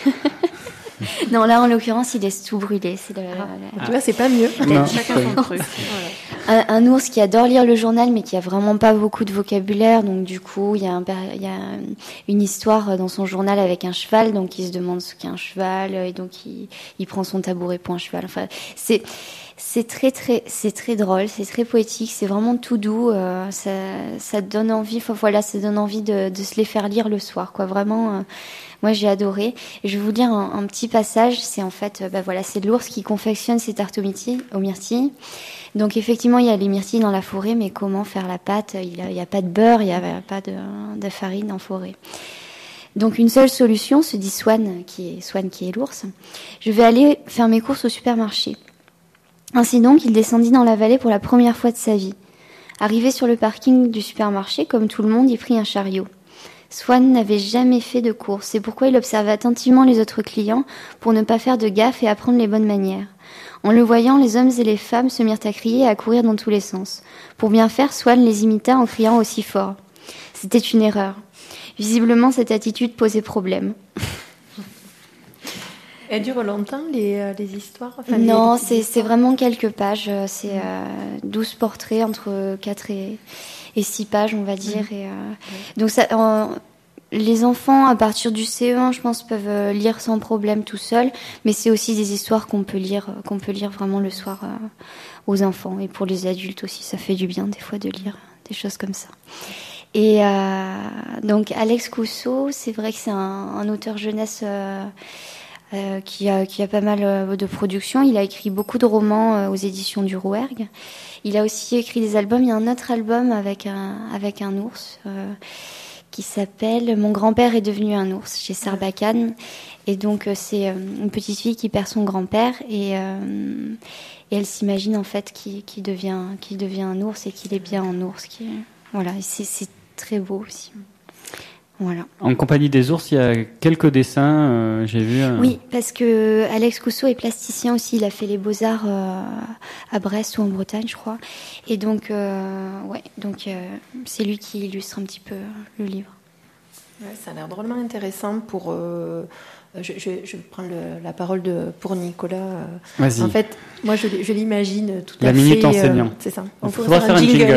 S8: Non, là, en l'occurrence, il laisse tout brûler.
S7: Tu vois, c'est pas mieux.
S9: Chacun son truc.
S8: Voilà. Un ours qui adore lire le journal, mais qui a vraiment pas beaucoup de vocabulaire. Donc, du coup, il y a une histoire dans son journal avec un cheval. Donc, il se demande ce qu'est un cheval. Et donc, il prend son tabouret pour un cheval. Enfin, c'est très drôle, c'est très poétique, c'est vraiment tout doux. Ça donne envie. Enfin, voilà, ça donne envie de se les faire lire le soir, quoi. Vraiment. Moi, j'ai adoré. Et je vais vous lire un petit passage. C'est en fait, c'est l'ours qui confectionne ses tartes aux myrtilles. Donc, effectivement, il y a les myrtilles dans la forêt, mais comment faire la pâte ? Il y a pas de beurre, il y a pas de farine en forêt. Donc, une seule solution, se dit Swan, qui est l'ours. Je vais aller faire mes courses au supermarché. Ainsi donc, il descendit dans la vallée pour la première fois de sa vie. Arrivé sur le parking du supermarché, comme tout le monde, il prit un chariot. Swan n'avait jamais fait de course, c'est pourquoi il observait attentivement les autres clients pour ne pas faire de gaffe et apprendre les bonnes manières. En le voyant, les hommes et les femmes se mirent à crier et à courir dans tous les sens. Pour bien faire, Swan les imita en criant aussi fort. C'était une erreur. Visiblement, cette attitude posait problème.
S7: Elles durent longtemps, les histoires
S8: Non, c'est vraiment quelques pages. C'est 12 portraits entre 4 et 6 pages, on va dire. Donc les enfants, à partir du CE1, je pense, peuvent lire sans problème tout seuls. Mais c'est aussi des histoires qu'on peut lire vraiment le soir aux enfants. Et pour les adultes aussi, ça fait du bien des fois de lire des choses comme ça. Et donc Alex Cousseau, c'est vrai que c'est un auteur jeunesse... qui a pas mal de productions. Il a écrit beaucoup de romans aux éditions du Rouergue. Il a aussi écrit des albums. Il y a un autre album avec un ours qui s'appelle « Mon grand-père est devenu un ours » chez Sarbacane. Et donc c'est une petite fille qui perd son grand-père et elle s'imagine en fait qu'il devient un ours et qu'il est bien un ours. Voilà, et c'est très beau aussi. Voilà.
S6: En compagnie des ours, il y a quelques dessins, j'ai vu.
S8: Oui, parce que Alex Cousseau est plasticien aussi. Il a fait les Beaux-Arts à Brest ou en Bretagne, je crois. Et donc, c'est lui qui illustre un petit peu le livre.
S7: Ouais, ça a l'air drôlement intéressant pour. Je prends la parole pour Nicolas.
S6: Vas-y.
S7: En fait, moi, je l'imagine tout à fait.
S6: La minute enseignant.
S7: C'est ça.
S6: On faudra faire un jingle.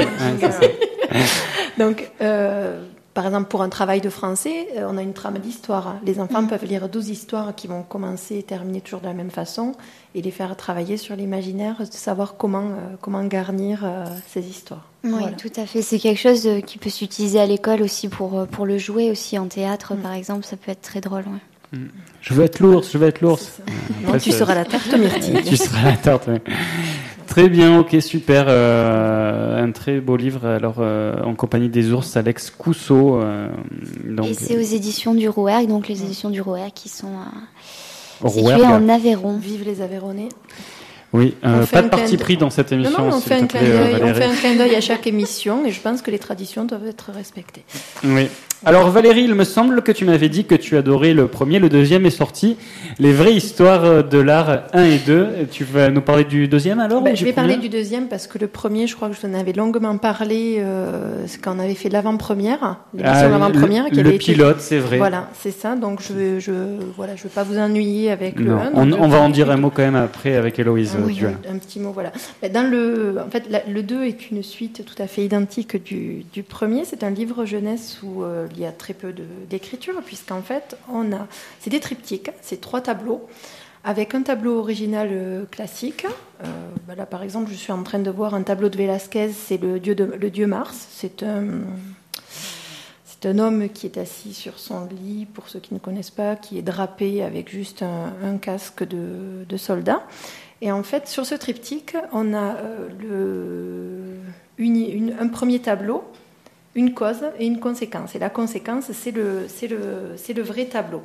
S7: Donc, par exemple, pour un travail de français, on a une trame d'histoire. Les enfants peuvent lire 12 histoires qui vont commencer et terminer toujours de la même façon et les faire travailler sur l'imaginaire, de savoir comment garnir ces histoires.
S8: Oui,
S7: voilà.
S8: Tout à fait. C'est quelque chose qui peut s'utiliser à l'école aussi pour le jouer aussi en théâtre, par exemple. Ça peut être très drôle. Ouais.
S6: Je veux être l'ours.
S7: Non, tu seras la tarte myrtille.
S6: Tu seras la tarte, oui. Très bien, ok, super. Un très beau livre, alors en compagnie des ours, Alex Cousseau. Donc...
S8: Et c'est aux éditions du Rouergue, donc les éditions du Rouergue qui sont situées en Aveyron.
S7: Vive les Aveyronnais.
S6: Oui, pas de parti pris dans cette émission.
S7: Non, on fait un clin d'œil à chaque émission et je pense que les traditions doivent être respectées.
S6: Oui. Alors Valérie, il me semble que tu m'avais dit que tu adorais le premier, le deuxième est sorti, Les vraies histoires de l'art 1 et 2. Tu vas nous parler du deuxième alors
S7: Je vais parler du deuxième parce que le premier, je crois que je t'en avais longuement parlé quand on avait fait l'avant-première, l'émission d'avant-première.
S6: Le pilote, c'est vrai.
S7: Voilà, c'est ça. Donc je veux pas vous ennuyer avec le 1.
S6: On va en dire un mot quand même après avec Héloïse.
S7: Oui, un petit mot, voilà. En fait, le 2 est une suite tout à fait identique du premier. C'est un livre jeunesse où il y a très peu d'écriture, puisqu'en fait, c'est des triptyques, c'est 3 tableaux, avec un tableau original classique. Là, par exemple, je suis en train de voir un tableau de Velázquez, c'est le dieu Mars. C'est un homme qui est assis sur son lit, pour ceux qui ne connaissent pas, qui est drapé avec juste un casque de soldat. Et en fait, sur ce triptyque, on a un premier tableau, une cause et une conséquence. Et la conséquence, c'est le vrai tableau.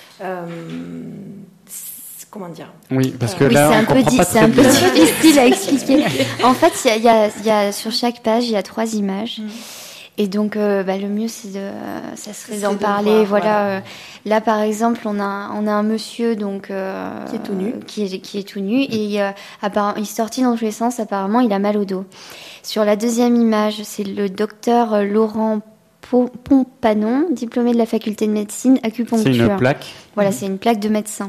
S7: Comment dire ?
S6: Oui, parce que là, on comprend pas très
S8: bien.
S6: C'est
S8: un peu difficile à expliquer. En fait, il y a sur chaque page, il y a 3 images. Et donc, le mieux, ça serait d'en parler. Voilà. Là, par exemple, on a un monsieur donc
S7: qui est tout nu,
S8: qui est tout nu et apparemment, il sortit dans tous les sens. Apparemment, il a mal au dos. Sur la deuxième image, c'est le docteur Laurent Pompanon, diplômé de la faculté de médecine, acupuncture.
S6: C'est une plaque.
S8: Voilà, c'est une plaque de médecin.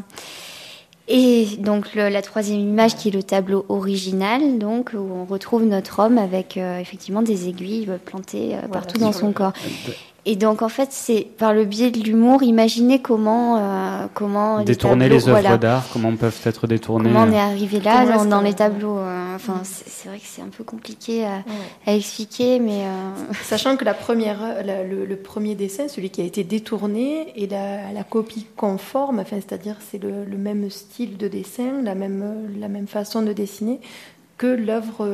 S8: Et donc la troisième image qui est le tableau original, donc où on retrouve notre homme avec effectivement des aiguilles plantées partout dans son corps. Et donc en fait c'est par le biais de l'humour, imaginez comment
S6: détourner les œuvres d'art, comment peuvent être détournées.
S8: Comment on est arrivé là dans les tableaux. C'est vrai que c'est un peu compliqué à expliquer, mais
S7: sachant que le premier dessin, celui qui a été détourné, est la copie conforme, c'est-à-dire c'est le même style de dessin, la même façon de dessiner que l'œuvre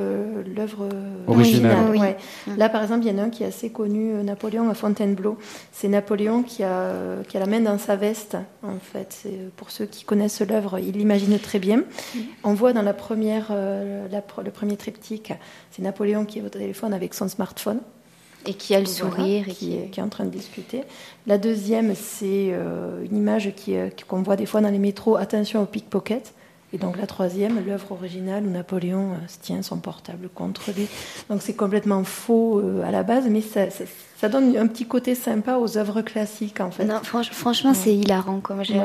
S7: originale.
S8: Oui.
S7: Ouais. Là, par exemple, il y en a un qui est assez connu, Napoléon à Fontainebleau. C'est Napoléon qui a la main dans sa veste, en fait. Pour ceux qui connaissent l'œuvre, ils l'imaginent très bien. On voit dans le premier triptyque, c'est Napoléon qui est au téléphone avec son smartphone.
S8: Et qui a le sourire.
S7: Qui est en train de discuter. La deuxième, c'est une image qu'on voit des fois dans les métros, attention au pickpocket. Et donc la troisième, l'œuvre originale où Napoléon tient son portable contre lui. Donc c'est complètement faux à la base, mais ça donne un petit côté sympa aux œuvres classiques en fait.
S8: Non, franchement, c'est hilarant.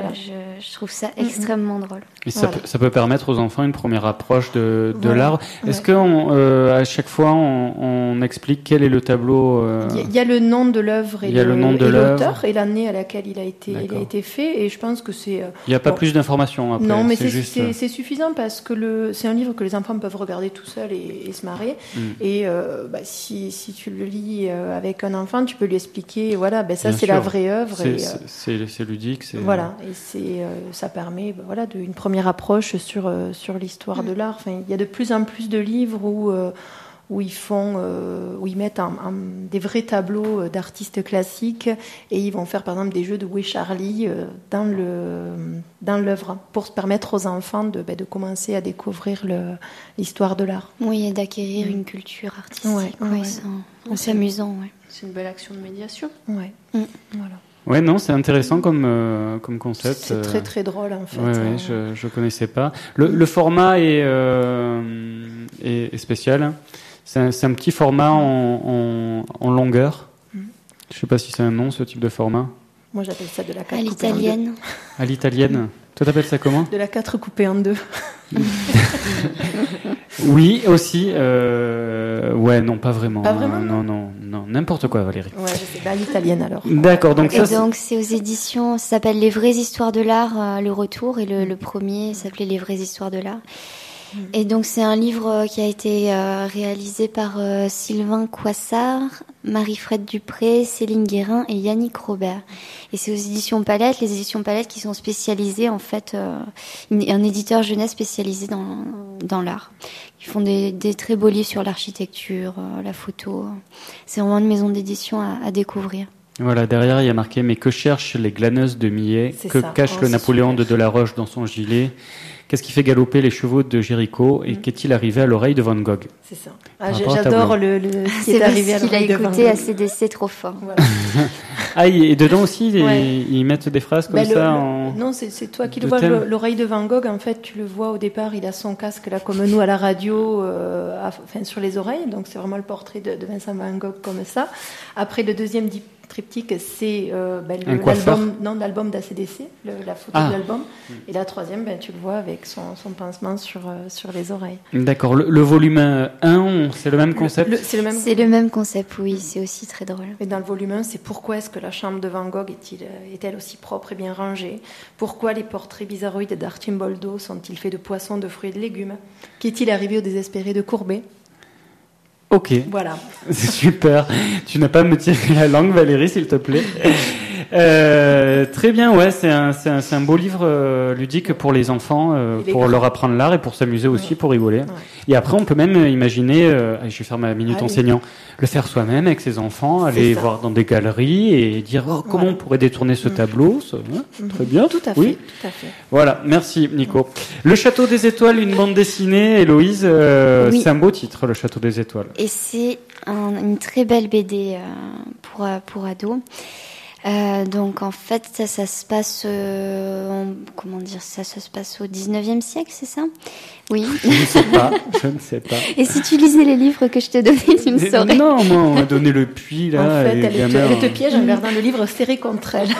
S8: Je trouve ça extrêmement drôle.
S6: Et ça peut permettre aux enfants une première approche de l'art. Est-ce que à chaque fois on explique quel est le tableau
S7: Il y a le nom de l'œuvre et l'auteur et l'année à laquelle il a été fait. Et je pense que c'est.
S6: Il n'y a pas plus d'informations après.
S7: Non, mais c'est suffisant parce que c'est un livre que les enfants peuvent regarder tout seuls et se marrer. Et si tu le lis avec un enfant, tu peux lui expliquer, voilà, ça c'est la vraie œuvre.
S6: C'est ludique.
S7: Voilà, et ça permet une première approche sur l'histoire de l'art. Enfin, il y a de plus en plus de livres où ils mettent des vrais tableaux d'artistes classiques et ils vont faire par exemple des jeux de Où est Charlie dans l'œuvre pour se permettre aux enfants de commencer à découvrir l'histoire de l'art.
S8: Oui, et d'acquérir une culture artistique en s'amusant. Ouais.
S9: C'est une belle action de médiation.
S7: Ouais. Voilà.
S6: Ouais, non, c'est intéressant comme concept.
S7: C'est très très drôle en fait.
S6: Ouais, je connaissais pas. Le format est spécial. C'est un petit format en longueur. Je sais pas si c'est un nom, ce type de format.
S7: Moi, j'appelle ça de la 4
S8: à l'italienne.
S6: À l'italienne. Toi, t'appelles ça comment ?
S7: De la 4 coupée en 2.
S6: Oui, aussi. Ouais, non, pas vraiment.
S7: Pas vraiment,
S6: non, n'importe quoi, Valérie.
S7: Ouais, je sais pas, l'italienne alors.
S6: D'accord, donc
S8: et donc c'est aux éditions, ça s'appelle Les vraies histoires de l'art, le retour, et le premier s'appelait Les vraies histoires de l'art. Et donc c'est un livre qui a été réalisé par Sylvain Coissard, Marie-Fred Dupré, Céline Guérin et Yannick Robert. Et c'est aux éditions Palette, les éditions Palette qui sont spécialisées en fait, un éditeur jeunesse spécialisé dans l'art. Ils font des très beaux livres sur l'architecture, la photo. C'est vraiment une maison d'édition à découvrir.
S6: Voilà, derrière il y a marqué « Mais que cherchent les glaneuses de Millet ? Que cache le Napoléon de Delaroche dans son gilet ? Qu'est-ce qui fait galoper les chevaux de Jéricho ? Et qu'est-il arrivé à l'oreille de Van Gogh ?»
S7: C'est ça. Ah, j'adore ce qui est arrivé à l'oreille de Van Gogh.
S8: Il a écouté ACDC trop fort.
S7: Voilà.
S6: Et dedans aussi, ils mettent des phrases comme ça
S7: Non, c'est toi qui le vois. L'oreille de Van Gogh, en fait, tu le vois au départ, il a son casque là comme nous à la radio, sur les oreilles. Donc c'est vraiment le portrait de Vincent Van Gogh comme ça. Après, le deuxième triptyque, c'est l'album d'ACDC, la photo de l'album. Et la troisième, tu le vois avec son pansement sur les oreilles.
S6: D'accord. Le volume 1, c'est le même concept ?
S8: C'est le même concept, oui. C'est aussi très drôle.
S7: Et dans le volume 1, c'est pourquoi est-ce que la chambre de Van Gogh est-elle aussi propre et bien rangée ? Pourquoi les portraits bizarroïdes d'Arcimboldo sont-ils faits de poissons, de fruits et de légumes ? Qu'est-il arrivé au désespéré de Courbet ?
S6: Ok.
S7: Voilà.
S6: C'est super. Tu n'as pas à me tirer la langue, Valérie, s'il te plaît. Très bien, ouais, c'est un beau livre ludique pour les enfants, pour leur apprendre l'art et pour s'amuser aussi, pour rigoler. Ouais. Et après, on peut même imaginer, je vais faire ma minute enseignant, le faire soi-même avec ses enfants, aller voir dans des galeries et dire comment on pourrait détourner ce tableau. Ça, très bien.
S7: Tout à fait.
S6: Oui.
S7: Tout à fait.
S6: Voilà, merci Nico. Le Château des Étoiles, une bande dessinée, Héloïse, c'est un beau titre, Le Château des Étoiles.
S8: Et c'est une très belle BD pour ados. Donc en fait ça se passe ça se passe au 19e siècle, c'est ça ? Oui.
S6: Je ne sais pas.
S8: Et si tu lisais les livres que je te donnais, tu me saurais.
S6: Non, moi on m'a donné le puits là.
S7: En fait, elle te piège en gardant le livre serré contre elle.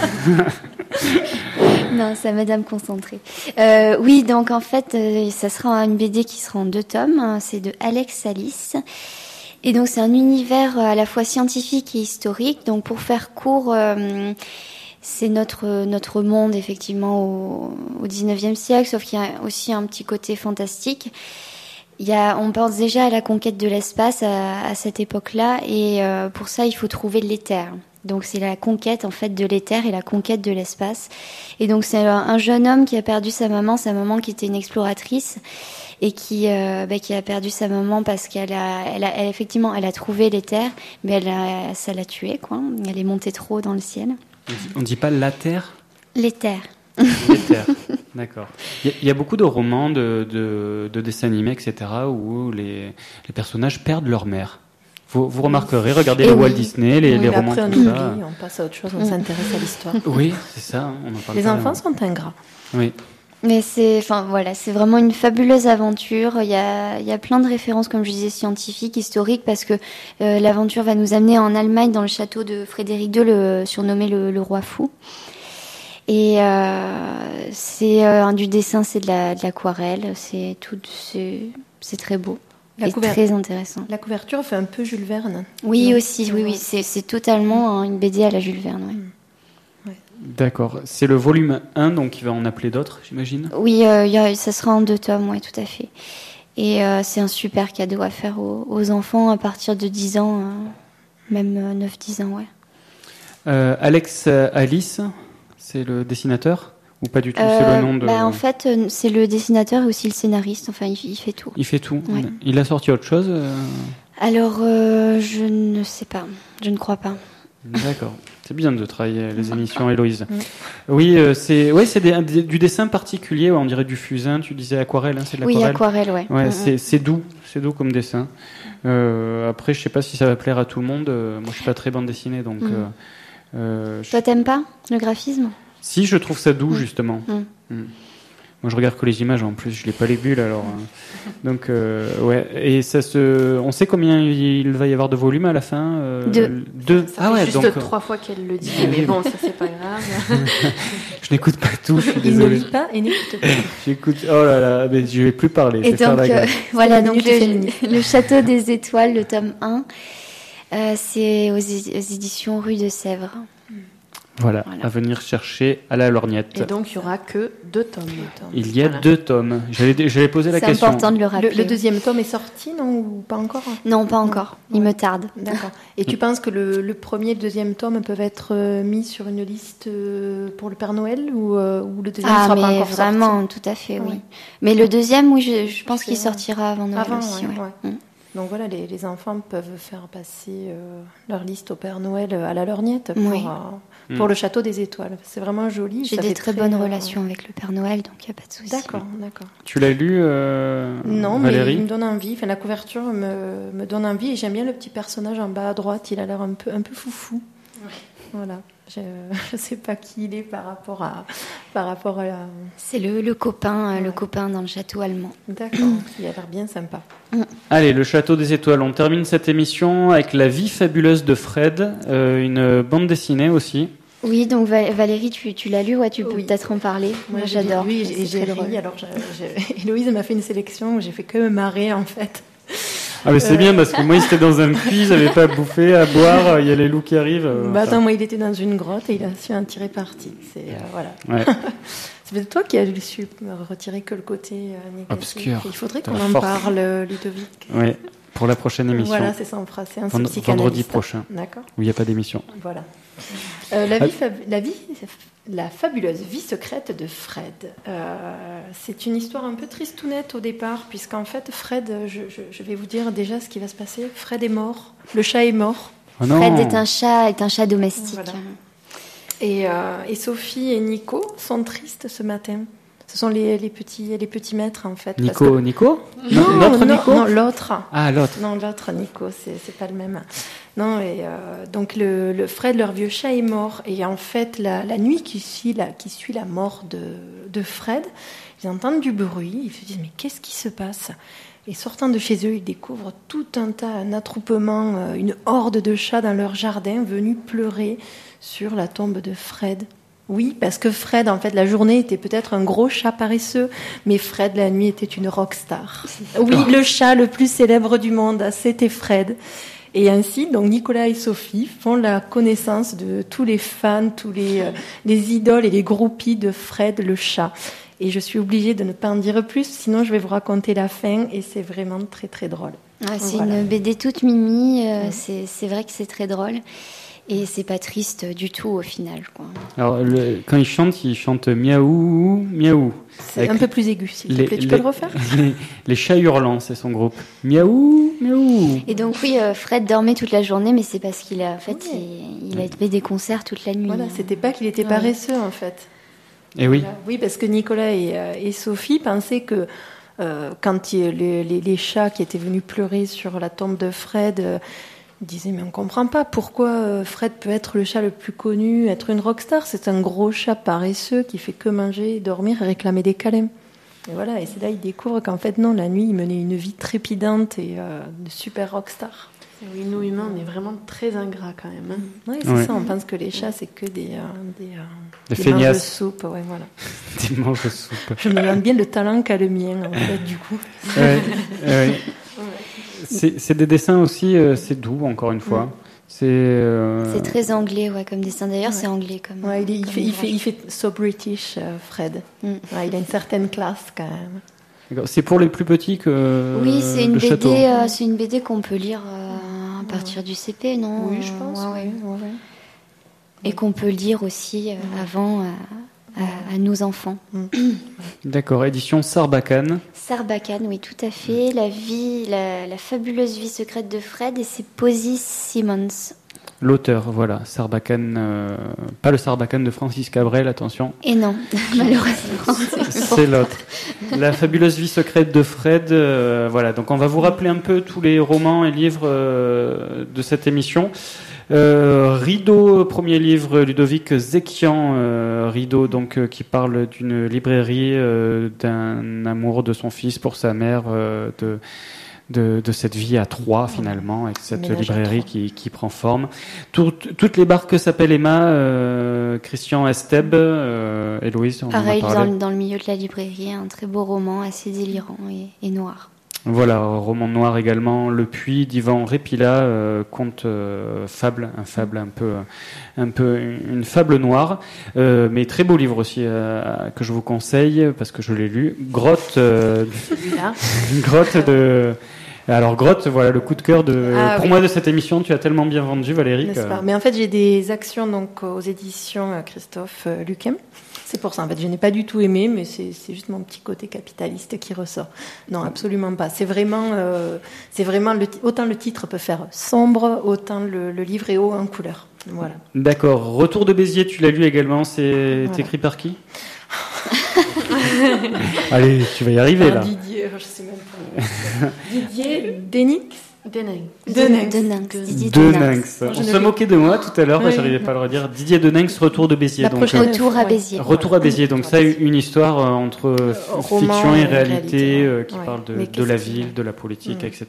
S8: Non, ça m'aide à me concentrer. Oui, donc en fait, ça sera une BD qui sera en 2 tomes. C'est de Alex Alice. Et donc c'est un univers à la fois scientifique et historique. Donc pour faire court, c'est notre monde effectivement au 19e siècle, sauf qu'il y a aussi un petit côté fantastique. On pense déjà à la conquête de l'espace à cette époque-là, et pour ça il faut trouver l'éther. Donc c'est la conquête en fait de l'éther et la conquête de l'espace. Et donc c'est un jeune homme qui a perdu sa maman qui était une exploratrice et qui a perdu sa maman parce qu'elle a trouvé l'éther, mais ça l'a tuée quoi. Elle est montée trop haut dans le ciel.
S6: On dit pas la terre ?
S8: L'éther.
S6: L'éther. D'accord. Il y a beaucoup de romans, de dessins animés, etc., où les personnages perdent leur mère. Vous remarquerez, regardez les Walt Disney, les romans
S7: après,
S6: comme ça.
S7: On passe à autre chose, on s'intéresse à l'histoire.
S6: Oui, c'est ça. On en parle
S7: les enfants sont ingrats.
S6: Oui.
S8: Mais c'est vraiment une fabuleuse aventure. Il y a plein de références, comme je disais, scientifiques, historiques, parce que l'aventure va nous amener en Allemagne, dans le château de Frédéric II, surnommé le roi fou. Et c'est du dessin, c'est de l'aquarelle, c'est très beau. Très intéressant.
S7: La couverture fait un peu Jules Verne.
S8: Oui, aussi, oui. C'est totalement une BD à la Jules Verne, ouais.
S6: D'accord. C'est le volume 1, donc il va en appeler d'autres, j'imagine ?
S8: Oui, ça sera en 2 tomes, oui, tout à fait. Et c'est un super cadeau à faire aux enfants à partir de 10 ans, même 9-10 ans, ouais.
S6: Alex Alice, c'est le dessinateur ? Ou pas du tout, c'est le nom de...
S8: En fait, c'est le dessinateur et aussi le scénariste. Enfin, il fait tout.
S6: Il fait tout.
S8: Ouais.
S6: Il a sorti autre chose
S8: Alors, je ne sais pas. Je ne crois pas.
S6: D'accord. C'est bien de travailler les émissions, Héloïse. Oui, c'est du dessin particulier, on dirait du fusain. Tu disais aquarelle, c'est de l'aquarelle.
S8: Oui, aquarelle, ouais.
S6: Ouais, c'est doux comme dessin. Après, je sais pas si ça va plaire à tout le monde. Moi, je suis pas très bande dessinée, donc.
S8: Toi, t'aimes pas le graphisme ?
S6: Si, je trouve ça doux, justement. Moi, je regarde que les images, en plus, je n'ai pas les bulles, alors. Donc, ouais. Et on sait combien il va y avoir de volumes à la fin
S9: 2. Ça fait juste
S6: donc,
S9: 3 fois qu'elle le dit, mais bon, ça, c'est pas grave.
S6: Je n'écoute pas tout, je suis
S7: Il
S6: désolé.
S7: ne lit pas et n'écoute pas.
S6: J'écoute. Oh là là, mais je vais plus parler.
S8: Et donc, voilà, donc
S7: minute
S8: le Château des Étoiles, le tome 1, c'est aux éditions Rue de Sèvres.
S6: Voilà, à venir chercher à la lorgnette.
S9: Et donc, il n'y aura que 2 tomes.
S6: Il y a 2 tomes. J'allais poser la question.
S8: C'est important de le rappeler.
S7: Le deuxième tome est sorti, non, ou pas encore ?
S8: Non, pas encore. Il me tarde.
S7: D'accord. Et tu penses que le premier et le deuxième tome peuvent être mis sur une liste pour le Père Noël ou le deuxième ne sera pas encore
S8: vraiment,
S7: sorti ?
S8: tout à fait, oui. Mais le deuxième, oui, je pense qu'il sortira avant Noël aussi.
S7: Ouais. Donc voilà, les enfants peuvent faire passer leur liste au Père Noël à la lorgnette pour le Château des Étoiles. C'est vraiment joli.
S8: J'ai des très bonnes relations avec le Père Noël, donc il n'y a pas de souci.
S7: D'accord.
S6: Tu l'as lu,
S7: Non,
S6: Valérie ?
S7: mais il me donne envie. Enfin, la couverture me donne envie et j'aime bien le petit personnage en bas à droite. Il a l'air un peu foufou. Ouais. Voilà. Je ne sais pas qui il est par rapport à
S8: C'est le copain, le copain dans le château allemand.
S7: D'accord, il a l'air bien sympa.
S6: Allez, le Château des Étoiles. On termine cette émission avec La vie fabuleuse de Fred, une bande dessinée aussi.
S8: Oui, donc Valérie, tu l'as lu, tu peux peut-être en parler. Moi, j'adore.
S7: Oui, et j'ai ri. Alors, Héloïse m'a fait une sélection où j'ai fait que me marrer en fait.
S6: Ah mais c'est bien parce que moi il était dans un puits, il n'avait pas à bouffer, à boire, il y a les loups qui arrivent.
S7: Attends, moi il était dans une grotte et il a su en tirer parti. C'est voilà. Ouais. C'est peut-être toi qui as su retirer que le côté négatif.
S6: Obscur.
S7: Il faudrait qu'on en parle, Ludovic.
S6: Oui, pour la prochaine émission.
S7: Voilà, c'est ça, on fera c'est un
S6: vendredi prochain.
S7: D'accord.
S6: Où il n'y a pas d'émission.
S7: Voilà. La fabuleuse vie secrète de Fred. C'est une histoire un peu tristounette au départ, puisqu'en fait, Fred, je vais vous dire déjà ce qui va se passer. Fred est mort. Le chat est mort.
S6: Oh non.
S8: Fred est un chat domestique.
S7: Voilà. Et Sophie et Nico sont tristes ce matin. Ce sont les petits maîtres, en fait.
S6: Nico
S7: Nico Non, l'autre.
S6: Ah, l'autre.
S7: Non, l'autre, Nico, c'est pas le même. Non, et donc le Fred, leur vieux chat, est mort. Et en fait, la nuit qui suit la mort de Fred, ils entendent du bruit. Ils se disent, mais qu'est-ce qui se passe ? Et sortant de chez eux, ils découvrent tout un attroupement, une horde de chats dans leur jardin, venus pleurer sur la tombe de Fred. Oui, parce que Fred, en fait, la journée était peut-être un gros chat paresseux, mais Fred, la nuit, était une rockstar. Oui, le chat le plus célèbre du monde, c'était Fred. Et ainsi, donc, Nicolas et Sophie font la connaissance de tous les fans, tous les idoles et les groupies de Fred, le chat. Et je suis obligée de ne pas en dire plus, sinon je vais vous raconter la fin, et c'est vraiment très, très drôle.
S8: C'est une BD toute mimi, c'est vrai que c'est très drôle. Et c'est pas triste du tout au final, quoi.
S6: Alors, quand il chante miaou, miaou.
S7: C'est un peu plus aigu, s'il te plaît. Tu peux le refaire ?
S6: Les chats hurlants, c'est son groupe. Miaou, miaou.
S8: Et donc, oui, Fred dormait toute la journée, mais c'est parce qu'il a fait des concerts toute la nuit.
S7: Voilà, c'était pas qu'il était paresseux, en fait.
S6: Et oui.
S7: Voilà. Oui, parce que Nicolas et Sophie pensaient que quand les chats qui étaient venus pleurer sur la tombe de Fred... Il disait, mais on ne comprend pas pourquoi Fred peut être le chat le plus connu, être une rockstar. C'est un gros chat paresseux qui fait que manger, dormir et réclamer des câlins. Et voilà, et c'est là qu'il découvre qu'en fait, non, la nuit, il menait une vie trépidante et de super rockstar.
S9: Oui, nous, humains, on est vraiment très ingrats quand même. Hein.
S7: Oui, c'est ça, on pense que les chats, c'est que des
S6: feignasses.
S7: manges de soupe. Ouais, voilà.
S6: Des manges de soupe.
S7: Je me demande bien le talent qu'a le mien, en fait, du coup.
S6: Ouais. C'est des dessins aussi, c'est doux, encore une fois.
S8: C'est très anglais, comme dessin. D'ailleurs, c'est anglais.
S7: Il fait so British, Fred. Il a une certaine classe, quand même.
S6: D'accord. C'est pour les plus petits que
S8: oui, c'est une BD.
S6: Château.
S8: C'est une BD qu'on peut lire à partir du CP, non ?
S7: Oui, je pense. Ouais.
S8: Et qu'on peut lire aussi à nos enfants.
S6: D'accord, édition Sarbacane.
S8: Sarbacane, oui, tout à fait. La fabuleuse vie secrète de Fred, et c'est Posy Simmons.
S6: L'auteur, voilà, Sarbacane, pas le Sarbacane de Francis Cabrel, attention.
S8: Et non, malheureusement.
S6: C'est l'autre. La fabuleuse vie secrète de Fred, voilà. Donc on va vous rappeler un peu tous les romans et livres de cette émission. Rideau, premier livre, Ludovic Zekian, Rideau, donc qui parle d'une librairie, d'un amour de son fils pour sa mère, de cette vie à trois finalement, avec cette librairie qui prend forme. Toutes les barques s'appellent Emma, Christian Esteb, Héloïse, on
S8: pareil,
S6: en a parlé.
S8: dans le milieu de la librairie, un très beau roman, assez délirant et noir.
S6: Voilà, roman noir également, Le Puits d'Ivan Répila, conte fable, une fable noire, mais très beau livre aussi que je vous conseille parce que je l'ai lu. Grotte, Grotte, voilà le coup de cœur pour moi de cette émission. Tu as tellement bien vendu, Valérie.
S7: N'est-ce pas ? Mais en fait, j'ai des actions donc aux éditions Christophe Luquem. C'est pour ça, en fait, je n'ai pas du tout aimé, mais c'est juste mon petit côté capitaliste qui ressort. Non, absolument pas. C'est vraiment autant le titre peut faire sombre, autant le livre est haut en couleur. Voilà.
S6: D'accord. Retour de Béziers, tu l'as lu également. C'est écrit par qui ? Allez, tu vas y arriver là.
S7: Didier, je sais même pas. Didier Deninx.
S6: Deninx. On se moquait de moi tout à l'heure, j'arrivais pas à le redire. Didier Deninx, Retour de Béziers. Donc,
S8: Retour à Béziers.
S6: Retour à Béziers. Donc ça, une histoire entre fiction et réalité qui parle de la ville, de la politique, etc.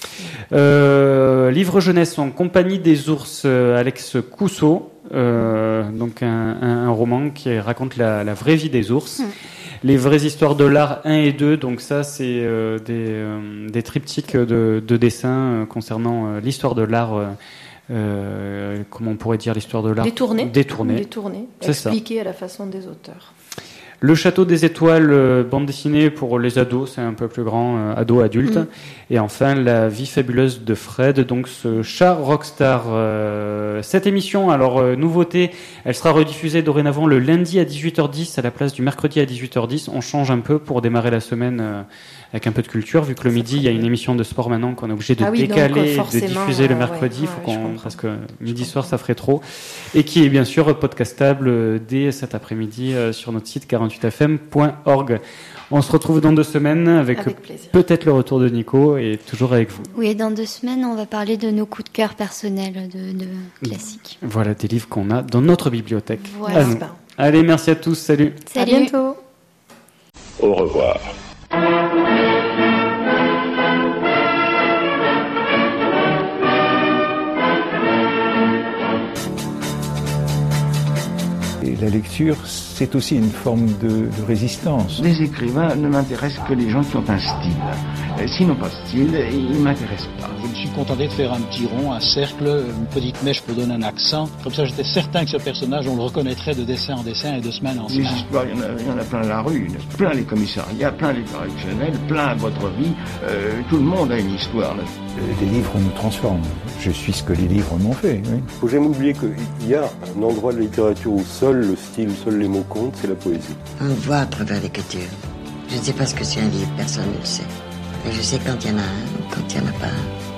S6: Livre jeunesse en compagnie des ours, Alex Cousseau. Donc un roman qui raconte la vraie vie des ours. Les vraies histoires de l'art 1 et 2, donc ça c'est des triptyques de dessins concernant l'histoire de l'art, comment on pourrait dire l'histoire de l'art ? Détournée. C'est
S7: expliqué ça. À la façon des auteurs.
S6: Le Château des Étoiles, bande dessinée pour les ados, c'est un peu plus grand, ados, adultes. Et enfin, La vie fabuleuse de Fred, donc ce chat rockstar. Cette émission, alors nouveauté, elle sera rediffusée dorénavant le lundi à 18h10 à la place du mercredi à 18h10. On change un peu pour démarrer la semaine avec un peu de culture, vu que le midi, il y a une émission de sport maintenant qu'on est obligé de décaler, de diffuser le mercredi, parce que midi soir, ça ferait trop. Et qui est bien sûr podcastable dès cet après-midi sur notre site 48fm.org. On se retrouve dans 2 semaines avec peut-être le retour de Nico et toujours avec vous.
S8: Oui, dans 2 semaines, on va parler de nos coups de cœur personnels de classiques.
S6: Voilà, des livres qu'on a dans notre bibliothèque.
S8: Voilà.
S6: Allez, merci à tous. Salut.
S8: À bientôt.
S10: Au revoir.
S1: Et la lecture, c'est aussi une forme de résistance.
S2: Les écrivains ne m'intéressent que les gens qui ont un style. S'ils n'ont pas de style, ils ne m'intéressent pas.
S3: Je me suis contenté de faire un petit rond, un cercle, une petite mèche pour donner un accent. Comme ça, j'étais certain que ce personnage, on le reconnaîtrait de dessin en dessin et de semaine en semaine.
S2: Les histoires, il y en a plein la rue, plein les commissariats, plein les correctionnels, plein votre vie. Tout le monde a une histoire.
S1: Les livres nous transforment. Je suis ce que les livres m'ont fait. Oui.
S4: Faut jamais oublier qu'il y a un endroit de la littérature où seul le style, seuls les mots comptent, c'est la poésie.
S5: On le voit à travers l'écriture. Je ne sais pas ce que c'est un livre, personne ne le sait. Mais je sais quand il y en a un ou quand il n'y en a pas un.